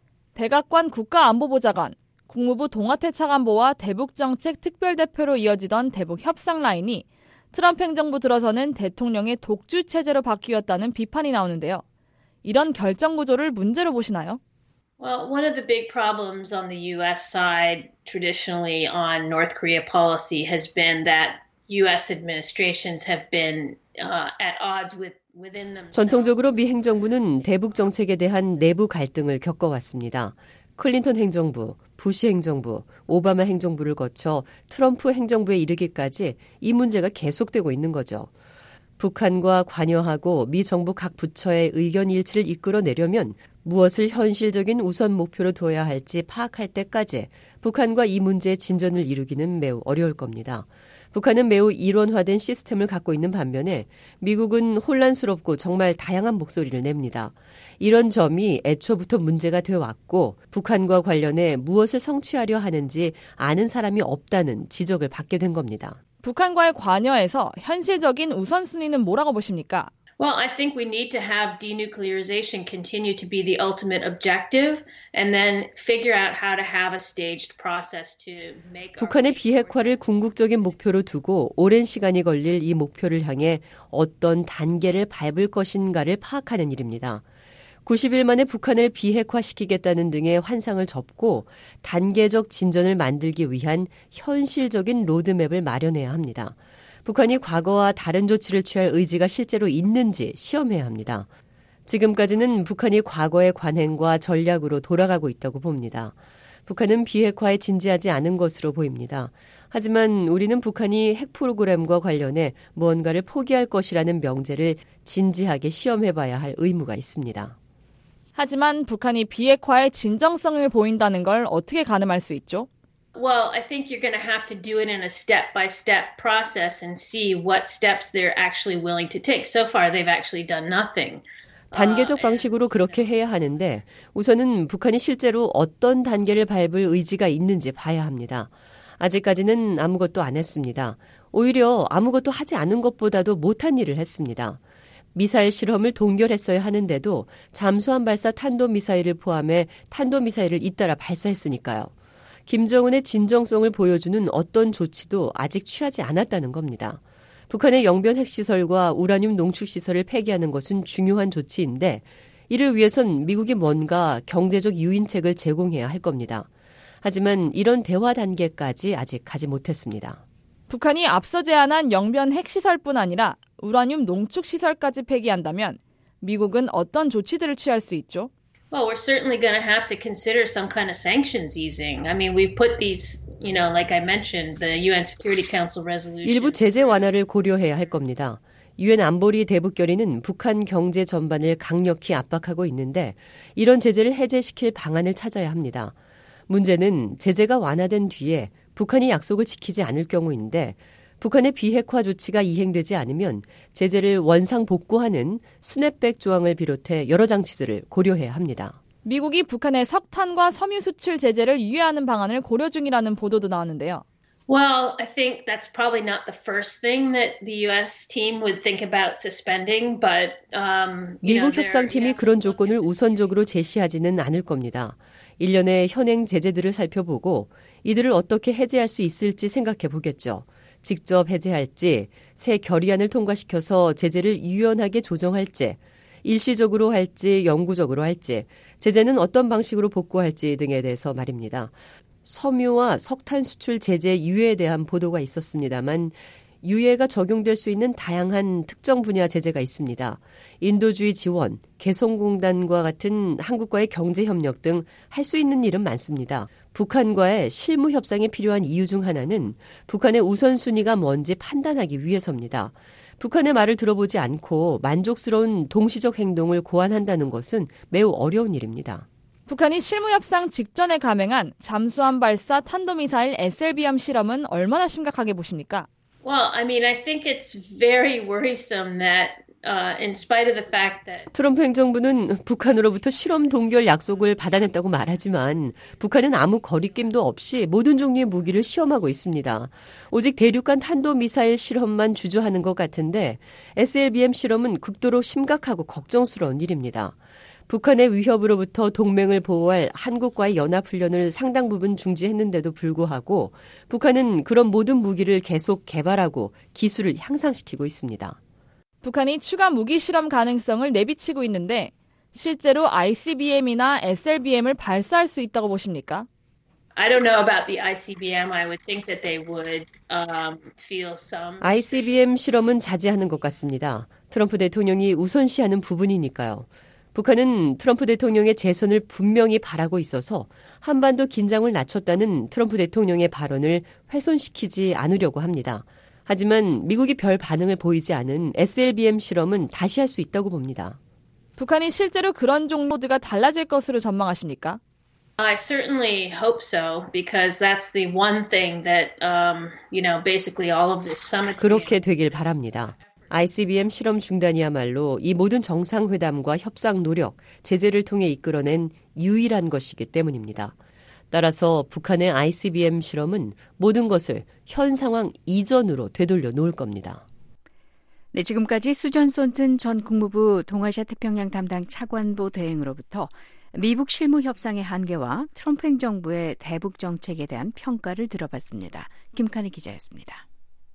[SPEAKER 1] 백악관 국가안보보좌관, 국무부 동아태 차관보와 대북정책 특별대표로 이어지던 대북 협상 라인이 트럼프 행정부 들어서는 대통령의 독주 체제로 바뀌었다는 비판이 나오는데요. 이런 결정 구조를 문제로 보시나요?
[SPEAKER 22] Well, one of the big problems on the U.S. side traditionally on North Korea policy has been that U.S. administrations have been at odds within themselves.
[SPEAKER 23] 전통적으로 미 행정부는 대북 정책에 대한 내부 갈등을 겪어왔습니다. 클린턴 행정부, 부시 행정부, 오바마 행정부를 거쳐 트럼프 행정부에 이르기까지 이 문제가 계속되고 있는 거죠. 북한과 관여하고 미 정부 각 부처의 의견 일치를 이끌어내려면 무엇을 현실적인 우선 목표로 둬야 할지 파악할 때까지 북한과 이 문제의 진전을 이루기는 매우 어려울 겁니다. 북한은 매우 일원화된 시스템을 갖고 있는 반면에 미국은 혼란스럽고 정말 다양한 목소리를 냅니다. 이런 점이 애초부터 문제가 되어왔고 북한과 관련해 무엇을 성취하려 하는지 아는 사람이 없다는 지적을 받게 된 겁니다.
[SPEAKER 1] 북한과의 관여에서 현실적인 우선순위는 뭐라고 보십니까?
[SPEAKER 22] Well, I think we need to have denuclearization continue to be the ultimate objective and then figure out how to have a staged process to make
[SPEAKER 23] 북한의 비핵화를 궁극적인 목표로 두고 오랜 시간이 걸릴 이 목표를 향해 어떤 단계를 밟을 것인가를 파악하는 일입니다. 90일 만에 북한을 비핵화시키겠다는 등의 환상을 접고 단계적 진전을 만들기 위한 현실적인 로드맵을 마련해야 합니다. 북한이 과거와 다른 조치를 취할 의지가 실제로 있는지 시험해야 합니다. 지금까지는 북한이 과거의 관행과 전략으로 돌아가고 있다고 봅니다. 북한은 비핵화에 진지하지 않은 것으로 보입니다. 하지만 우리는 북한이 핵 프로그램과 관련해 무언가를 포기할 것이라는 명제를 진지하게 시험해봐야 할 의무가 있습니다.
[SPEAKER 1] 하지만 북한이 비핵화의 진정성을 보인다는 걸 어떻게 가늠할 수 있죠?
[SPEAKER 22] Well, I think you're going to have to do it in a step-by-step process and see what steps they're actually willing to take. So far, they've actually done nothing.
[SPEAKER 23] 단계적 방식으로 그렇게 해야 하는데 우선은 북한이 실제로 어떤 단계를 밟을 의지가 있는지 봐야 합니다. 아직까지는 아무것도 안 했습니다. 오히려 아무것도 하지 않은 것보다도 못한 일을 했습니다. 미사일 실험을 동결했어야 하는데도 잠수함 발사 탄도미사일을 포함해 탄도미사일을 잇따라 발사했으니까요. 김정은의 진정성을 보여주는 어떤 조치도 아직 취하지 않았다는 겁니다. 북한의 영변 핵시설과 우라늄 농축시설을 폐기하는 것은 중요한 조치인데 이를 위해선 미국이 뭔가 경제적 유인책을 제공해야 할 겁니다. 하지만 이런 대화 단계까지 아직 가지 못했습니다.
[SPEAKER 1] 북한이 앞서 제안한 영변 핵시설뿐 아니라 우라늄 농축시설까지 폐기한다면 미국은 어떤 조치들을 취할 수 있죠?
[SPEAKER 22] Well, we're certainly going to have to consider some kind of sanctions easing. I mean, we put these, like I mentioned, the UN Security Council resolution.
[SPEAKER 23] 일부 제재 완화를 고려해야 할 겁니다. 유엔 안보리 대북 결의는 북한 경제 전반을 강력히 압박하고 있는데 이런 제재를 해제시킬 방안을 찾아야 합니다. 문제는 제재가 완화된 뒤에 북한이 약속을 지키지 않을 경우인데 북한의 비핵화 조치가 이행되지 않으면 제재를 원상복구하는 스냅백 조항을 비롯해 여러 장치들을 고려해야 합니다.
[SPEAKER 1] 미국이 북한의 석탄과 섬유 수출 제재를 유예하는 방안을 고려 중이라는 보도도 나왔는데요.
[SPEAKER 22] Well, I think that's probably not the first thing that the U.S. team would think about suspending, but
[SPEAKER 23] 미국 협상팀이 그런 조건을 우선적으로 제시하지는 않을 겁니다. 일련의 현행 제재들을 살펴보고 이들을 어떻게 해제할 수 있을지 생각해 보겠죠. 직접 해제할지, 새 결의안을 통과시켜서 제재를 유연하게 조정할지, 일시적으로 할지 영구적으로 할지, 제재는 어떤 방식으로 복구할지 등에 대해서 말입니다. 섬유와 석탄 수출 제재 유예에 대한 보도가 있었습니다만 유예가 적용될 수 있는 다양한 특정 분야 제재가 있습니다. 인도주의 지원, 개성공단과 같은 한국과의 경제협력 등 할 수 있는 일은 많습니다. 북한과의 실무 협상이 필요한 이유 중 하나는 북한의 우선순위가 뭔지 판단하기 위해서입니다. 북한의 말을 들어보지 않고 만족스러운 동시적 행동을 고안한다는 것은 매우 어려운 일입니다.
[SPEAKER 1] 북한이 실무협상 직전에 감행한 잠수함 발사 탄도미사일 SLBM 실험은 얼마나 심각하게 보십니까?
[SPEAKER 22] Well, I mean, I think it's very worrisome that in spite of the fact that
[SPEAKER 23] 트럼프 행정부는 북한으로부터 실험 동결 약속을 받아냈다고 말하지만 북한은 아무 거리낌도 없이 모든 종류의 무기를 시험하고 있습니다. 오직 대륙간 탄도미사일 실험만 주저하는 것 같은데 SLBM 실험은 극도로 심각하고 걱정스러운 일입니다. 북한의 위협으로부터 동맹을 보호할 한국과의 연합훈련을 상당 부분 중지했는데도 불구하고 북한은 그런 모든 무기를 계속 개발하고 기술을 향상시키고 있습니다.
[SPEAKER 1] 북한이 추가 무기 실험 가능성을 내비치고 있는데 실제로 ICBM이나 SLBM을 발사할 수 있다고 보십니까?
[SPEAKER 22] I don't know about the ICBM. I would think that they would feel some.
[SPEAKER 23] ICBM 실험은 자제하는 것 같습니다. 트럼프 대통령이 우선시하는 부분이니까요. 북한은 트럼프 대통령의 재선을 분명히 바라고 있어서 한반도 긴장을 낮췄다는 트럼프 대통령의 발언을 훼손시키지 않으려고 합니다. 하지만 미국이 별 반응을 보이지 않은 SLBM 실험은 다시 할 수 있다고 봅니다.
[SPEAKER 1] 북한이 실제로 그런 종로드가 달라질 것으로 전망하십니까?
[SPEAKER 22] I certainly hope so, because that's the one thing that, basically all of this summit.
[SPEAKER 23] 그렇게 되길 바랍니다. ICBM 실험 중단이야말로 이 모든 정상회담과 협상 노력, 제재를 통해 이끌어낸 유일한 것이기 때문입니다. 따라서 북한의 ICBM 실험은 모든 것을 현 상황 이전으로 되돌려 놓을 겁니다.
[SPEAKER 3] 네, 지금까지 수전 쏜튼 전 국무부 동아시아 태평양 담당 차관보 대행으로부터 미북 실무 협상의 한계와 트럼프 행정부의 대북 정책에 대한 평가를 들어봤습니다. 김칸희 기자였습니다.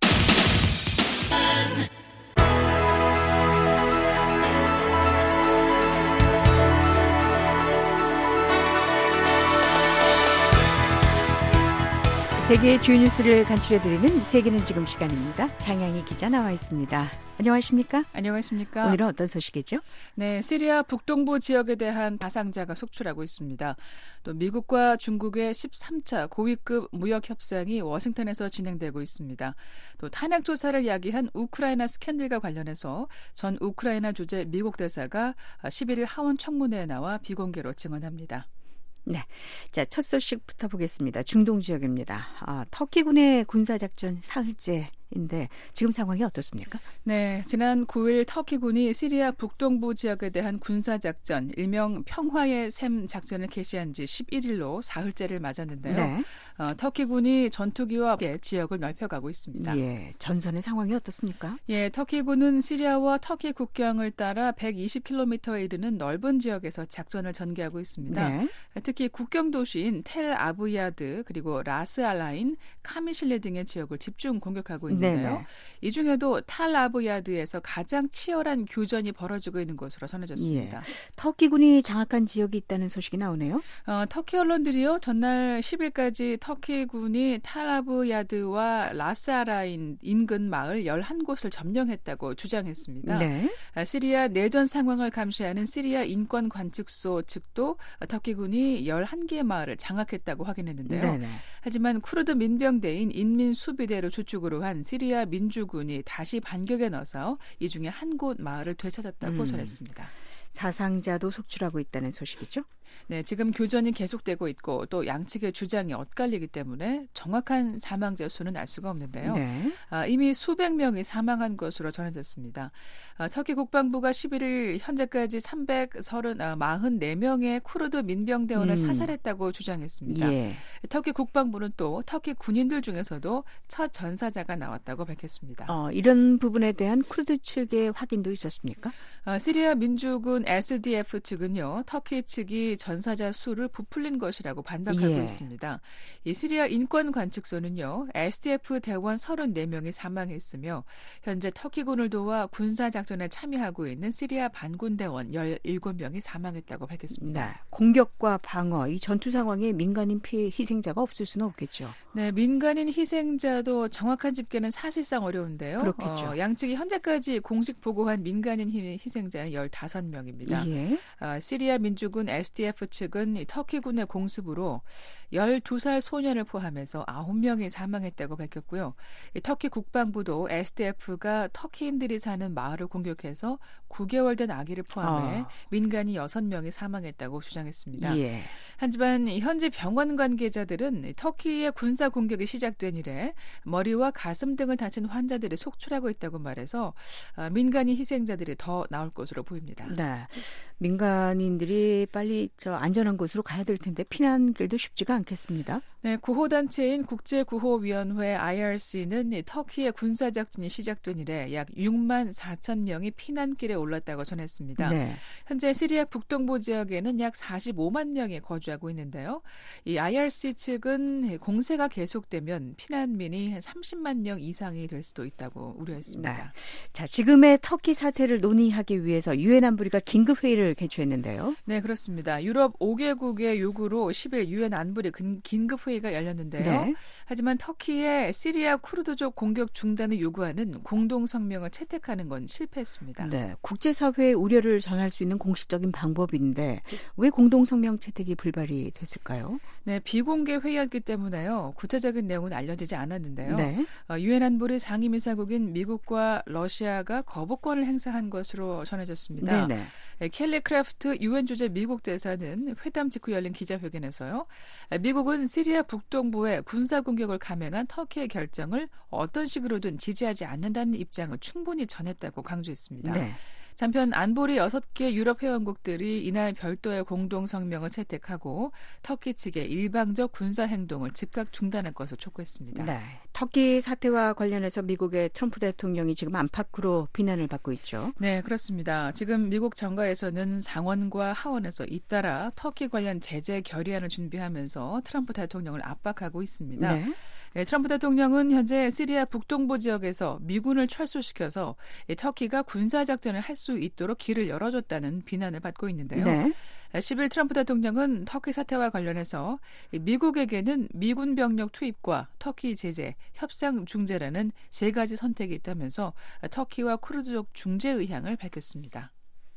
[SPEAKER 3] 세계의 주요 뉴스를 간추려드리는 세계는 지금 시간입니다. 장양희 기자 나와 있습니다. 안녕하십니까?
[SPEAKER 2] 안녕하십니까?
[SPEAKER 3] 오늘은 어떤 소식이죠?
[SPEAKER 2] 네, 시리아 북동부 지역에 대한 가상자가 속출하고 있습니다. 또 미국과 중국의 13차 고위급 무역 협상이 워싱턴에서 진행되고 있습니다. 또 탄핵 조사를 야기한 우크라이나 스캔들과 관련해서 전 우크라이나 주재 미국 대사가 11일 하원 청문회에 나와 비공개로 증언합니다.
[SPEAKER 3] 네, 자, 첫 소식부터 보겠습니다. 중동 지역입니다. 터키군의 군사작전 사흘째인데 지금 상황이 어떻습니까?
[SPEAKER 2] 네, 지난 9일 터키군이 시리아 북동부 지역에 대한 군사작전, 일명 평화의 샘 작전을 개시한 지 11일로 사흘째를 맞았는데요. 네. 터키군이 전투기와 함께 지역을 넓혀가고 있습니다.
[SPEAKER 3] 예, 전선의 상황이 어떻습니까?
[SPEAKER 2] 예, 터키군은 시리아와 터키 국경을 따라 120km에 이르는 넓은 지역에서 작전을 전개하고 있습니다. 네. 특히 국경 도시인 텔 아부야드 그리고 라스 알라인, 카미실레 등의 지역을 집중 공격하고 있는데요. 네네. 이 중에도 텔 아부야드에서 가장 치열한 교전이 벌어지고 있는 것으로 전해졌습니다.
[SPEAKER 3] 예. 터키군이 장악한 지역이 있다는 소식이 나오네요.
[SPEAKER 2] 터키 언론들이요. 전날 10일까지 터키군이 텔 아부야드와 라스 알라인 인근 마을 11곳을 점령했다고 주장했습니다. 네. 시리아 내전 상황을 감시하는 시리아 인권관측소 측도 터키군이 11개의 마을을 장악했다고 확인했는데요. 네네. 하지만 쿠르드 민병대인 인민수비대를 주축으로 한 시리아 민주군이 다시 반격에 나서 이 중에 한 곳 마을을 되찾았다고 전했습니다.
[SPEAKER 3] 사상자도 속출하고 있다는 소식이죠?
[SPEAKER 2] 네, 지금 교전이 계속되고 있고 또 양측의 주장이 엇갈리기 때문에 정확한 사망자 수는 알 수가 없는데요.
[SPEAKER 3] 네.
[SPEAKER 2] 이미 수백 명이 사망한 것으로 전해졌습니다. 터키 국방부가 11일 현재까지 344명의 쿠르드 민병대원을 사살했다고 주장했습니다.
[SPEAKER 3] 예.
[SPEAKER 2] 터키 국방부는 또 터키 군인들 중에서도 첫 전사자가 나왔다고 밝혔습니다.
[SPEAKER 3] 이런 부분에 대한 쿠르드 측의 확인도 있었습니까?
[SPEAKER 2] 시리아 민주군 SDF 측은요, 터키 측이 전사자 수를 부풀린 것이라고 반박하고 있습니다. 이 시리아 인권관측소는요, SDF 대원 34명이 사망했으며 현재 터키군을 도와 군사작전에 참여하고 있는 시리아 반군대원 17명이 사망했다고 밝혔습니다.
[SPEAKER 3] 네, 공격과 방어, 이 전투 상황에 민간인 피해 희생자가 없을 수는 없겠죠.
[SPEAKER 2] 네, 민간인 희생자도 정확한 집계는 사실상 어려운데요.
[SPEAKER 3] 그렇겠죠.
[SPEAKER 2] 양측이 현재까지 공식 보고한 민간인 희생자는 15명입니다.
[SPEAKER 3] 예.
[SPEAKER 2] 시리아 민주군 SDF 측은 터키군의 공습으로 12살 소년을 포함해서 9명이 사망했다고 밝혔고요. 터키 국방부도 SDF가 터키인들이 사는 마을을 공격해서 9개월 된 아기를 포함해 민간인 6명이 사망했다고 주장했습니다.
[SPEAKER 3] 예.
[SPEAKER 2] 하지만 현재 병원 관계자들은 터키의 군사 공격이 시작된 이래 머리와 가슴 등을 다친 환자들이 속출하고 있다고 말해서 민간인 희생자들이 더 나올 것으로 보입니다.
[SPEAKER 3] 네, 민간인들이 빨리 안전한 곳으로 가야 될 텐데 피난길도 쉽지가 않겠습니다.
[SPEAKER 2] 네, 구호단체인 국제구호위원회 IRC는 터키의 군사작전이 시작된 이래 약 6만 4천 명이 피난길에 올랐다고 전했습니다.
[SPEAKER 3] 네.
[SPEAKER 2] 현재 시리아 북동부 지역에는 약 45만 명이 거주하고 있는데요. 이 IRC 측은 공세가 계속되면 피난민이 30만 명 이상이 될 수도 있다고 우려했습니다.
[SPEAKER 3] 네. 자, 지금의 터키 사태를 논의하기 위해서 유엔 안보리가 긴급 회의를 개최했는데요.
[SPEAKER 2] 네, 그렇습니다. 유럽 5개국의 요구로 10일 유엔 안보리 긴급 회의가 열렸는데요.
[SPEAKER 3] 네.
[SPEAKER 2] 하지만 터키의 시리아 쿠르드족 공격 중단을 요구하는 공동 성명을 채택하는 건 실패했습니다.
[SPEAKER 3] 네, 국제사회에 우려를 전할 수 있는 공식적인 방법인데 왜 공동 성명 채택이 불발이 됐을까요?
[SPEAKER 2] 네, 비공개 회의였기 때문에요. 구체적인 내용은 알려지지 않았는데요.
[SPEAKER 3] 네.
[SPEAKER 2] 유엔 안보리 상임이사국인 미국과 러시아가 거부권을 행사한 것으로 전해졌습니다.
[SPEAKER 3] 네네.
[SPEAKER 2] 켈리 크래프트 유엔 주재 미국 대사는 회담 직후 열린 기자회견에서요. 미국은 시리아 북동부에 군사 공격을 감행한 터키의 결정을 어떤 식으로든 지지하지 않는다는 입장을 충분히 전했다고 강조했습니다.
[SPEAKER 3] 네.
[SPEAKER 2] 한편 안보리 6개 유럽 회원국들이 이날 별도의 공동 성명을 채택하고 터키 측의 일방적 군사 행동을 즉각 중단할 것을 촉구했습니다.
[SPEAKER 3] 네, 터키 사태와 관련해서 미국의 트럼프 대통령이 지금 안팎으로 비난을 받고 있죠.
[SPEAKER 2] 네, 그렇습니다. 지금 미국 정가에서는 상원과 하원에서 잇따라 터키 관련 제재 결의안을 준비하면서 트럼프 대통령을 압박하고 있습니다.
[SPEAKER 3] 네.
[SPEAKER 2] 네, 트럼프 대통령은 현재 시리아 북동부 지역에서 미군을 철수시켜서 터키가 군사작전을 할 수 있도록 길을 열어줬다는 비난을 받고 있는데요.
[SPEAKER 3] 네.
[SPEAKER 2] 10일 트럼프 대통령은 터키 사태와 관련해서 미국에게는 미군 병력 투입과 터키 제재, 협상 중재라는 세 가지 선택이 있다면서 터키와 쿠르드족 중재 의향을 밝혔습니다.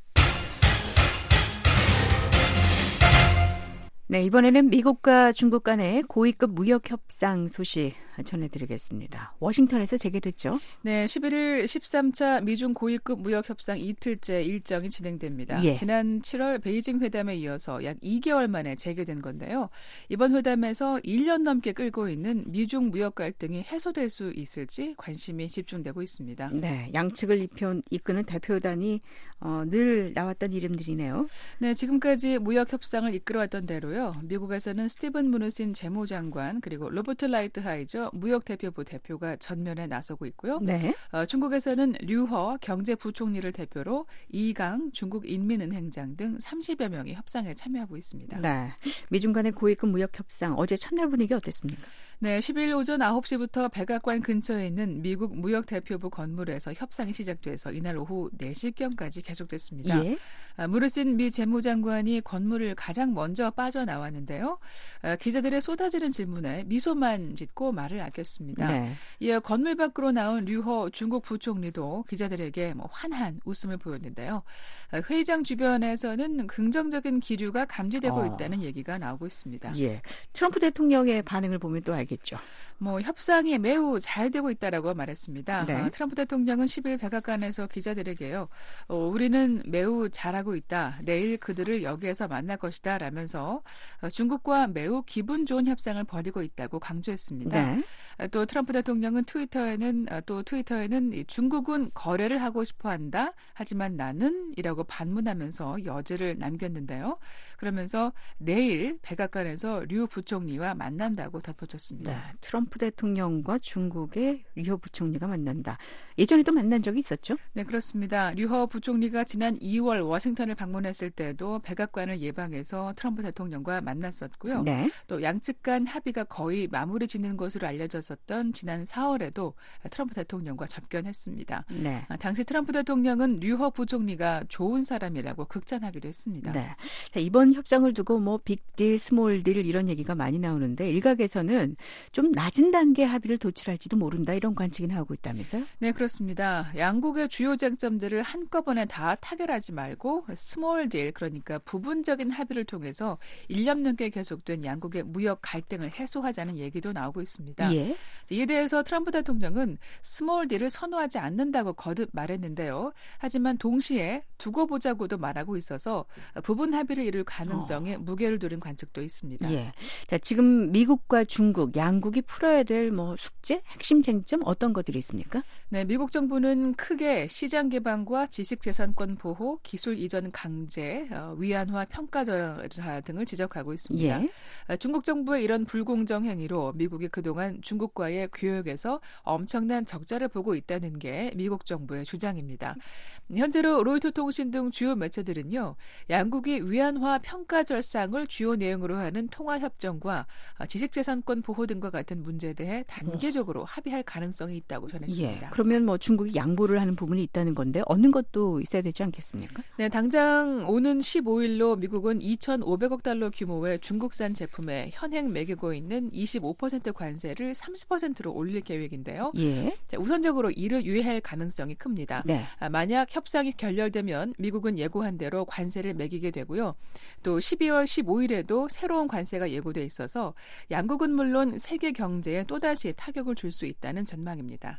[SPEAKER 3] 네, 이번에는 미국과 중국 간의 고위급 무역 협상 소식 전해드리겠습니다. 워싱턴에서 재개됐죠?
[SPEAKER 2] 네, 11일 13차 미중 고위급 무역 협상 이틀째 일정이 진행됩니다.
[SPEAKER 3] 예.
[SPEAKER 2] 지난 7월 베이징 회담에 이어서 약 2개월 만에 재개된 건데요. 이번 회담에서 1년 넘게 끌고 있는 미중 무역 갈등이 해소될 수 있을지 관심이 집중되고 있습니다.
[SPEAKER 3] 네, 양측을 이끄는 대표단이 늘 나왔던 이름들이네요.
[SPEAKER 2] 네, 지금까지 무역 협상을 이끌어왔던 대로요. 미국에서는 스티븐 무누신 재무장관 그리고 로버트 라이트하이저 무역대표부 대표가 전면에 나서고 있고요.
[SPEAKER 3] 네.
[SPEAKER 2] 중국에서는 류허 경제부총리를 대표로 이강 중국인민은행장 등 30여 명이 협상에 참여하고 있습니다.
[SPEAKER 3] 네, 미중 간의 고위급 무역 협상 어제 첫날 분위기 어땠습니까?
[SPEAKER 2] 네, 10일 오전 9시부터 백악관 근처에 있는 미국 무역대표부 건물에서 협상이 시작돼서 이날 오후 4시경까지 계속됐습니다.
[SPEAKER 3] 예.
[SPEAKER 2] 무르신 미 재무장관이 건물을 가장 먼저 빠져나왔는데요. 기자들의 쏟아지는 질문에 미소만 짓고 말을 아꼈습니다.
[SPEAKER 3] 네.
[SPEAKER 2] 이어 건물 밖으로 나온 류허 중국 부총리도 기자들에게 환한 웃음을 보였는데요. 회의장 주변에서는 긍정적인 기류가 감지되고 있다는 얘기가 나오고 있습니다.
[SPEAKER 3] 예, 트럼프 대통령의 반응을 보면 또 알겠죠.
[SPEAKER 2] 협상이 매우 잘 되고 있다라고 말했습니다.
[SPEAKER 3] 네.
[SPEAKER 2] 트럼프 대통령은 10일 백악관에서 기자들에게요. 우리는 매우 잘하고 만나고 있다. 내일 그들을 여기에서 만날 것이다 라면서 중국과 매우 기분 좋은 협상을 벌이고 있다고 강조했습니다.
[SPEAKER 3] 네.
[SPEAKER 2] 또 트럼프 대통령은 트위터에는 중국은 거래를 하고 싶어 한다. 하지만 나는 이라고 반문하면서 여지를 남겼는데요. 그러면서 내일 백악관에서 류 부총리와 만난다고 덧붙였습니다.
[SPEAKER 3] 네, 트럼프 대통령과 중국의 류허 부총리가 만난다. 예전에도 만난 적이 있었죠?
[SPEAKER 2] 네, 그렇습니다. 류허 부총리가 지난 2월 워싱턴을 방문했을 때도 백악관을 예방해서 트럼프 대통령과 만났었고요.
[SPEAKER 3] 네.
[SPEAKER 2] 또 양측 간 합의가 거의 마무리 짓는 것으로 알려졌었던 지난 4월에도 트럼프 대통령과 접견했습니다.
[SPEAKER 3] 네.
[SPEAKER 2] 당시 트럼프 대통령은 류허 부총리가 좋은 사람이라고 극찬하기도 했습니다.
[SPEAKER 3] 네. 자, 이번 협상을 두고 뭐 빅딜, 스몰딜 이런 얘기가 많이 나오는데 일각에서는 좀 낮은 단계 합의를 도출할지도 모른다 이런 관측이 나오고 있다면서요?
[SPEAKER 2] 네, 그렇습니다. 양국의 주요 쟁점들을 한꺼번에 다 타결하지 말고 스몰딜, 그러니까 부분적인 합의를 통해서 1년 넘게 계속된 양국의 무역 갈등을 해소하자는 얘기도 나오고 있습니다.
[SPEAKER 3] 예.
[SPEAKER 2] 이에 대해서 트럼프 대통령은 스몰딜을 선호하지 않는다고 거듭 말했는데요. 하지만 동시에 두고 보자고도 말하고 있어서 부분 합의를 이룰 가능성에 무게를 두는 관측도 있습니다.
[SPEAKER 3] 예. 자, 지금 미국과 중국 양국이 풀어야 될 뭐 숙제, 핵심 쟁점 어떤 것들이 있습니까?
[SPEAKER 2] 네, 미국 정부는 크게 시장 개방과 지식재산권 보호, 기술 이전 강제, 위안화 평가절하 등을 지적하고 있습니다.
[SPEAKER 3] 예.
[SPEAKER 2] 중국 정부의 이런 불공정 행위로 미국이 그동안 중국과의 교역에서 엄청난 적자를 보고 있다는 게 미국 정부의 주장입니다. 현재로 로이터 통신 등 주요 매체들은요, 양국이 위안화 평가절상을 주요 내용으로 하는 통화협정과 지식재산권 보호 등과 같은 문제에 대해 단계적으로 합의할 가능성이 있다고 전했습니다.
[SPEAKER 3] 예. 그러면 뭐 중국이 양보를 하는 부분이 있다는 건데 얻는 것도 있어야 되지 않겠습니까?
[SPEAKER 2] 네, 당장 오는 15일로 미국은 2,500억 달러 규모의 중국산 제품에 현행 매기고 있는 25% 관세를 30%로 올릴 계획인데요.
[SPEAKER 3] 예.
[SPEAKER 2] 자, 우선적으로 이를 유예할 가능성이 큽니다.
[SPEAKER 3] 네.
[SPEAKER 2] 만약 협상이 결렬되면 미국은 예고한 대로 관세를 매기게 되고요. 또 12월 15일에도 새로운 관세가 예고돼 있어서 양국은 물론 세계 경제에 또다시 타격을 줄 수 있다는 전망입니다.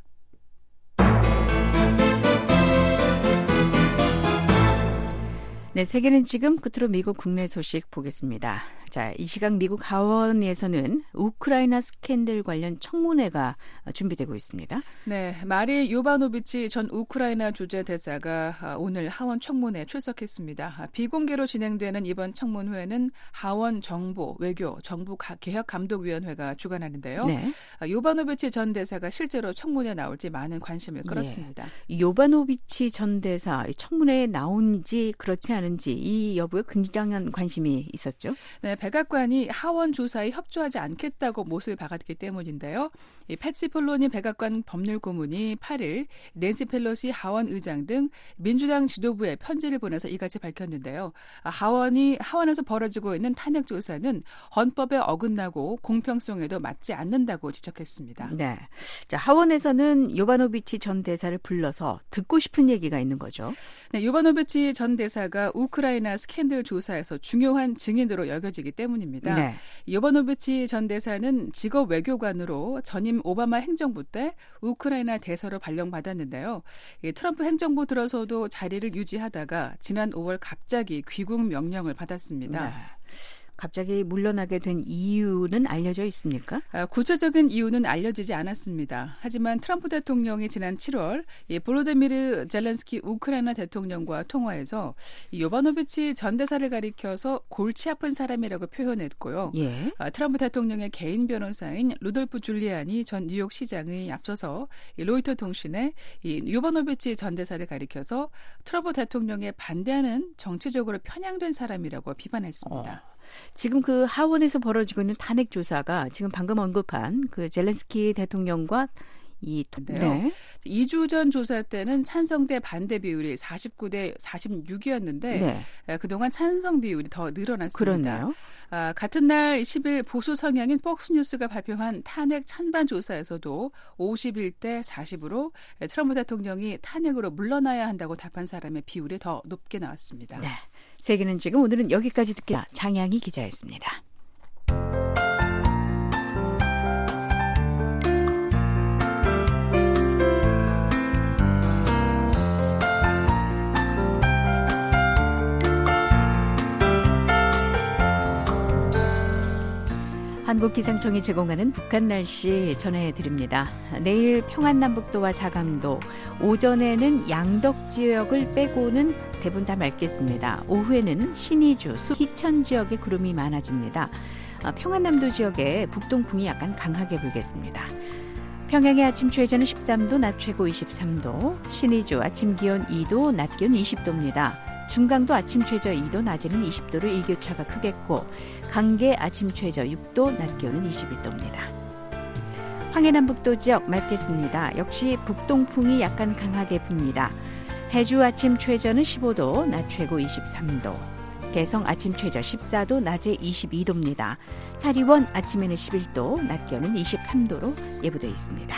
[SPEAKER 3] 네, 세계는 지금 끝으로 미국 국내 소식 보겠습니다. 자, 이 시각 미국 하원에서는 우크라이나 스캔들 관련 청문회가 준비되고 있습니다.
[SPEAKER 2] 네, 마리 요바노비치 전 우크라이나 주재 대사가 오늘 하원 청문회에 출석했습니다. 비공개로 진행되는 이번 청문회는 하원 정보, 외교, 정부 개혁감독위원회가 주관하는데요.
[SPEAKER 3] 네.
[SPEAKER 2] 요바노비치 전 대사가 실제로 청문회에 나올지 많은 관심을 끌었습니다.
[SPEAKER 3] 예. 요바노비치 전 대사 청문회에 나온지 그렇지 않은지 이 여부에 굉장한 관심이 있었죠.
[SPEAKER 2] 네, 백악관이 하원 조사에 협조하지 않겠다고 못을 박았기 때문인데요. 이 패치 폴로니 백악관 법률고문이 8일 낸시 펠로시 하원 의장 등 민주당 지도부에 편지를 보내서 이같이 밝혔는데요. 하원에서 벌어지고 있는 탄핵 조사는 헌법에 어긋나고 공평성에도 맞지 않는다고 지적했습니다.
[SPEAKER 3] 네, 자, 하원에서는 요바노비치 전 대사를 불러서 듣고 싶은 얘기가 있는 거죠.
[SPEAKER 2] 네, 요바노비치 전 대사가 우크라이나 스캔들 조사에서 중요한 증인으로 여겨지기 때문입니다.
[SPEAKER 3] 네.
[SPEAKER 2] 요바노비치 전 대사는 직업 외교관으로 전임 오바마 행정부 때 우크라이나 대사로 발령받았는데요. 트럼프 행정부 들어서도 자리를 유지하다가 지난 5월 갑자기 귀국 명령을 받았습니다.
[SPEAKER 3] 네. 갑자기 물러나게 된 이유는 알려져 있습니까?
[SPEAKER 2] 구체적인 이유는 알려지지 않았습니다. 하지만 트럼프 대통령이 지난 7월 볼로디미르 젤렌스키 우크라이나 대통령과 통화에서 요바노비치 전 대사를 가리켜서 골치 아픈 사람이라고 표현했고요.
[SPEAKER 3] 예.
[SPEAKER 2] 트럼프 대통령의 개인 변호사인 루돌프 줄리아니 전 뉴욕 시장이 앞서서 로이터 통신에 요바노비치 전 대사를 가리켜서 트럼프 대통령에 반대하는 정치적으로 편향된 사람이라고 비판했습니다.
[SPEAKER 3] 지금 그 하원에서 벌어지고 있는 탄핵 조사가 지금 방금 언급한 그 젤렌스키 대통령과
[SPEAKER 2] 네. 2주 전 조사 때는 찬성대 반대 비율이 49대 46이었는데
[SPEAKER 3] 네.
[SPEAKER 2] 그동안 찬성 비율이 더 늘어났습니다.
[SPEAKER 3] 그렇네요.
[SPEAKER 2] 같은 날 10일 보수 성향인 폭스뉴스가 발표한 탄핵 찬반 조사에서도 51대 40으로 트럼프 대통령이 탄핵으로 물러나야 한다고 답한 사람의 비율이 더 높게 나왔습니다.
[SPEAKER 3] 네. 세계는 지금 오늘은 여기까지 듣겠습니다. 장양희 기자였습니다. 기상청이 제공하는 북한 날씨 전해드립니다. 내일 평안남북도와 자강도, 오전에는 양덕 지역을 빼고는 대부분 다 맑겠습니다. 오후에는 신의주, 희천 지역에 구름이 많아집니다. 평안남도 지역에 북동풍이 약간 강하게 불겠습니다. 평양의 아침 최저는 13도, 낮 최고 23도, 신의주 아침 기온 2도, 낮 기온 20도입니다. 중강도 아침 최저 2도, 낮에는 20도로 일교차가 크겠고, 강계 아침 최저 6도, 낮 기온은 21도입니다. 황해남북도 지역 맑겠습니다. 역시 북동풍이 약간 강하게 붑니다. 해주 아침 최저는 15도, 낮 최고 23도. 개성 아침 최저 14도, 낮에 22도입니다. 사리원 아침에는 11도, 낮 기온은 23도로 예보되어 있습니다.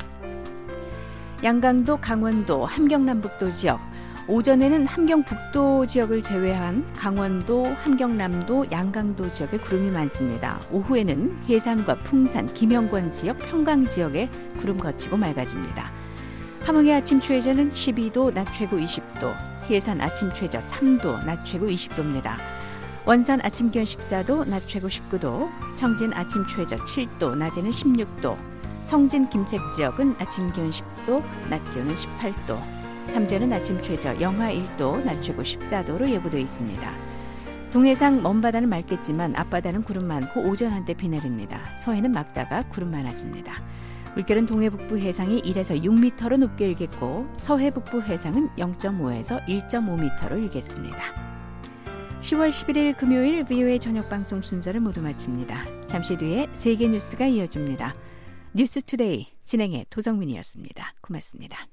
[SPEAKER 3] 양강도, 강원도, 함경남북도 지역, 오전에는 함경북도 지역을 제외한 강원도, 함경남도, 양강도 지역에 구름이 많습니다. 오후에는 해산과 풍산, 김영권 지역, 평강 지역에 구름 거치고 맑아집니다. 함흥의 아침 최저는 12도, 낮 최고 20도, 해산 아침 최저 3도, 낮 최고 20도입니다. 원산 아침 기온 14도, 낮 최고 19도, 청진 아침 최저 7도, 낮에는 16도, 성진 김책 지역은 아침 기온 10도, 낮 기온은 18도, 삼재는 아침 최저 영하 1도, 낮 최고 14도로 예보되어 있습니다. 동해상 먼바다는 맑겠지만 앞바다는 구름 많고 오전 한때 비 내립니다. 서해는 맑다가 구름 많아집니다. 물결은 동해 북부 해상이 1에서 6m로 높게 일겠고, 서해 북부 해상은 0.5에서 1.5m로 일겠습니다. 10월 11일 금요일 VOA 저녁 방송 순서를 모두 마칩니다. 잠시 뒤에 세계 뉴스가 이어집니다. 뉴스투데이 진행의 도정민이었습니다. 고맙습니다.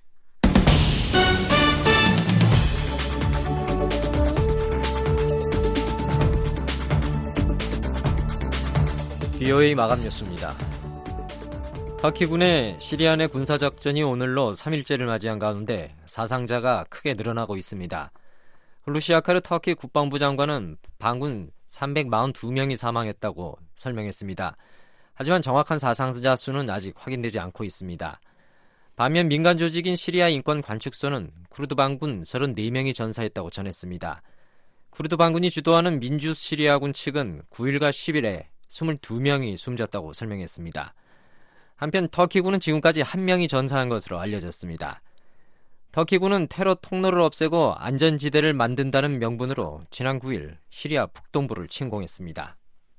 [SPEAKER 4] VOA 마감 뉴스입니다. 터키군의 시리아 내 군사작전이 오늘로 3일째를 맞이한 가운데 사상자가 크게 늘어나고 있습니다. 훌루시 아카르 터키 국방부 장관은 반군 342명이 사망했다고 설명했습니다. 하지만 정확한 사상자 수는 아직 확인되지 않고 있습니다. 반면 민간 조직인 시리아 인권 관측소는 쿠르드 반군 34명이 전사했다고 전했습니다. 쿠르드 반군이 주도하는 민주 시리아군 측은 9일과 10일에 22명이 숨졌다고 설명했습니다. 한편 터키군은 지금까지 1명이 전사한 것으로 알려졌습니다. 터키군은 테러 통로를 없애고 안전지대를 만든다는 명분으로 지난 9일 시리아 북동부를 침공했습니다.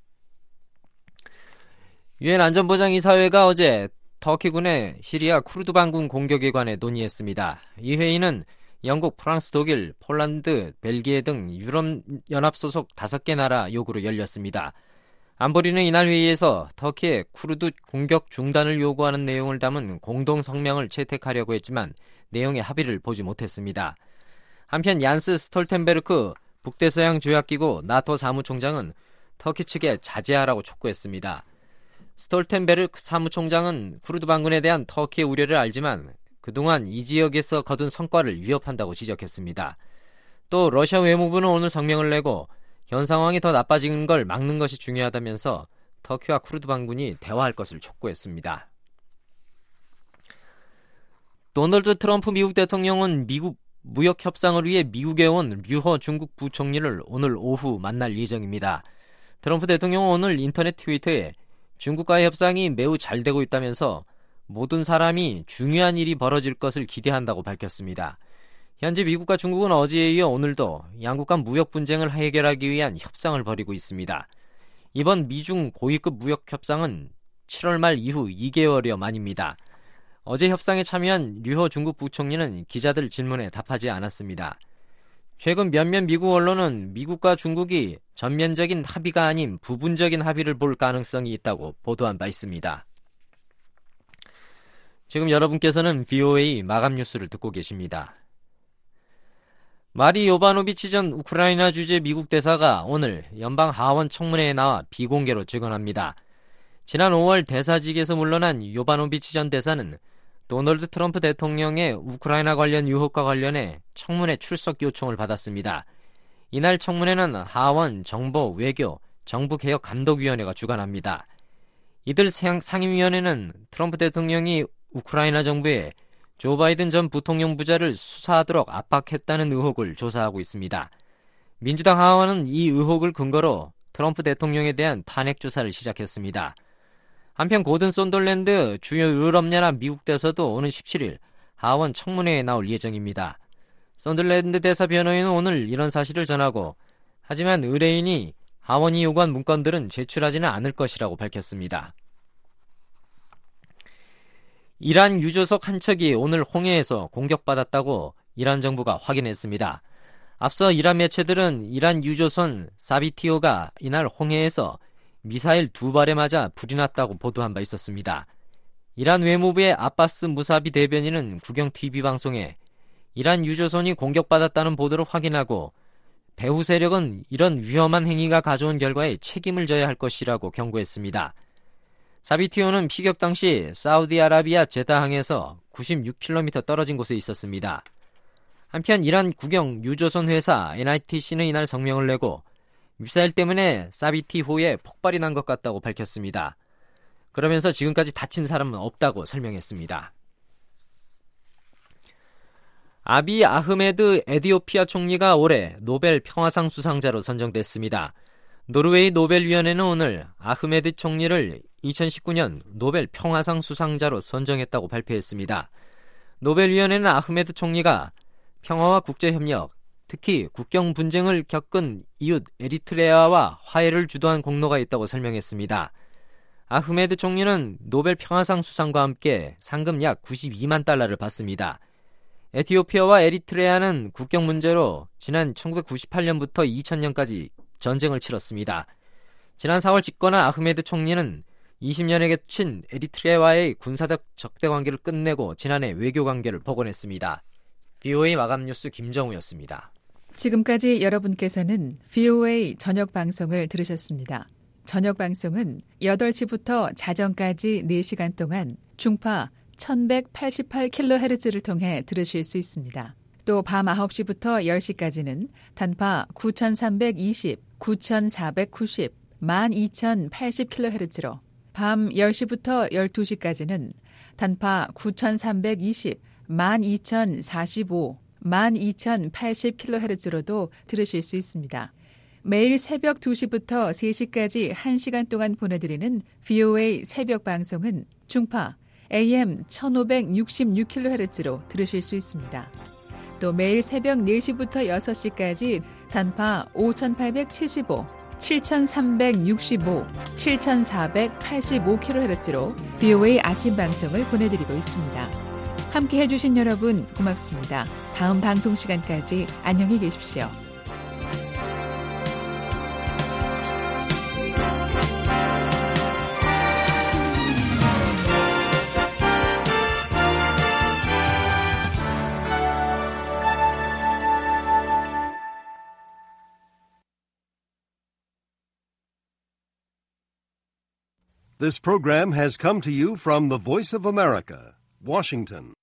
[SPEAKER 4] 유엔 안전보장이사회가 어제 터키군의 시리아 쿠르드 반군 공격에 관해 논의했습니다. 이 회의는 영국, 프랑스, 독일, 폴란드, 벨기에 등 유럽연합 소속 5개 나라 요구로 열렸습니다. 안보리는 이날 회의에서 터키의 쿠르드 공격 중단을 요구하는 내용을 담은 공동 성명을 채택하려고 했지만 내용의 합의를 보지 못했습니다. 한편 얀스 스톨텐베르크 북대서양 조약기구 나토 사무총장은 터키 측에 자제하라고 촉구했습니다. 스톨텐베르크 사무총장은 쿠르드 반군에 대한 터키의 우려를 알지만 그동안 이 지역에서 거둔 성과를 위협한다고 지적했습니다. 또 러시아 외무부는 오늘 성명을 내고 현 상황이 더 나빠지는 걸 막는 것이 중요하다면서 터키와 쿠르드 반군이 대화할 것을 촉구했습니다. 도널드 트럼프 미국 대통령은 미국 무역 협상을 위해 미국에 온 류허 중국 부총리를 오늘 오후 만날 예정입니다. 트럼프 대통령은 오늘 인터넷 트위터에 중국과의 협상이 매우 잘 되고 있다면서 모든 사람이 중요한 일이 벌어질 것을 기대한다고 밝혔습니다. 현재 미국과 중국은 어제에 이어 오늘도 양국 간 무역 분쟁을 해결하기 위한 협상을 벌이고 있습니다. 이번 미중 고위급 무역 협상은 7월 말 이후 2개월여 만입니다. 어제 협상에 참여한 류허 중국 부총리는 기자들 질문에 답하지 않았습니다. 최근 몇몇 미국 언론은 미국과 중국이 전면적인 합의가 아닌 부분적인 합의를 볼 가능성이 있다고 보도한 바 있습니다. 지금 여러분께서는 VOA 마감 뉴스를 듣고 계십니다. 마리 요바노비치 전 우크라이나 주재 미국 대사가 오늘 연방 하원 청문회에 나와 비공개로 증언합니다. 지난 5월 대사직에서 물러난 요바노비치 전 대사는 도널드 트럼프 대통령의 우크라이나 관련 유혹과 관련해 청문회 출석 요청을 받았습니다. 이날 청문회는 하원, 정보, 외교, 정부개혁감독위원회가 주관합니다. 이들 상임위원회는 트럼프 대통령이 우크라이나 정부에 조 바이든 전 부통령 부자를 수사하도록 압박했다는 의혹을 조사하고 있습니다. 민주당 하원은 이 의혹을 근거로 트럼프 대통령에 대한 탄핵 조사를 시작했습니다. 한편 고든 손덜랜드 주요 유럽연합 미국 대사도 오는 17일 하원 청문회에 나올 예정입니다. 손덜랜드 대사 변호인은 오늘 이런 사실을 전하고 하지만 의뢰인이 하원이 요구한 문건들은 제출하지는 않을 것이라고 밝혔습니다. 이란 유조석 한 척이 오늘 홍해에서 공격받았다고 이란 정부가 확인했습니다. 앞서 이란 매체들은 이란 유조선 사비티오가 이날 홍해에서 미사일 2발에 맞아 불이 났다고 보도한 바 있었습니다. 이란 외무부의 아바스 무사비 대변인은 국영 TV 방송에 이란 유조선이 공격받았다는 보도를 확인하고 배후 세력은 이런 위험한 행위가 가져온 결과에 책임을 져야 할 것이라고 경고했습니다. 사비티오는 피격 당시 사우디아라비아 제다항에서 96km 떨어진 곳에 있었습니다. 한편 이란 국영 유조선 회사 NITC는 이날 성명을 내고 미사일 때문에 사비티호에 폭발이 난 것 같다고 밝혔습니다. 그러면서 지금까지 다친 사람은 없다고 설명했습니다. 아비 아흐메드 에티오피아 총리가 올해 노벨 평화상 수상자로 선정됐습니다. 노르웨이 노벨위원회는 오늘 아흐메드 총리를 2019년 노벨 평화상 수상자로 선정했다고 발표했습니다. 노벨위원회는 아흐메드 총리가 평화와 국제협력, 특히 국경 분쟁을 겪은 이웃 에리트레아와 화해를 주도한 공로가 있다고 설명했습니다. 아흐메드 총리는 노벨 평화상 수상과 함께 상금 약 92만 달러를 받습니다. 에티오피아와 에리트레아는 국경 문제로 지난 1998년부터 2000년까지 전쟁을 치렀습니다. 지난 4월 집권한 아흐메드 총리는 20년에 겹친 에리트레아와의 군사적 적대 관계를 끝내고 지난해 외교 관계를 복원했습니다. VOA 마감 뉴스 김정우였습니다.
[SPEAKER 6] 지금까지 여러분께서는 VOA 저녁 방송을 들으셨습니다. 저녁 방송은 8시부터 자정까지 4시간 동안 중파 1188kHz를 통해 들으실 수 있습니다. 또 밤 9시부터 10시까지는 단파 9320, 9490, 12080kHz로 밤 10시부터 12시까지는 단파 9320, 12045, 12080kHz로도 들으실 수 있습니다. 매일 새벽 2시부터 3시까지 1시간 동안 보내드리는 VOA 새벽 방송은 중파 AM 1566kHz로 들으실 수 있습니다. 또 매일 새벽 4시부터 6시까지 단파 5875, 7365, 7485kHz로 VOA 아침 방송을 보내드리고 있습니다. 함께 해주신 여러분 고맙습니다. 다음 방송 시간까지 안녕히 계십시오.
[SPEAKER 7] This program has come to you from the Voice of America, Washington.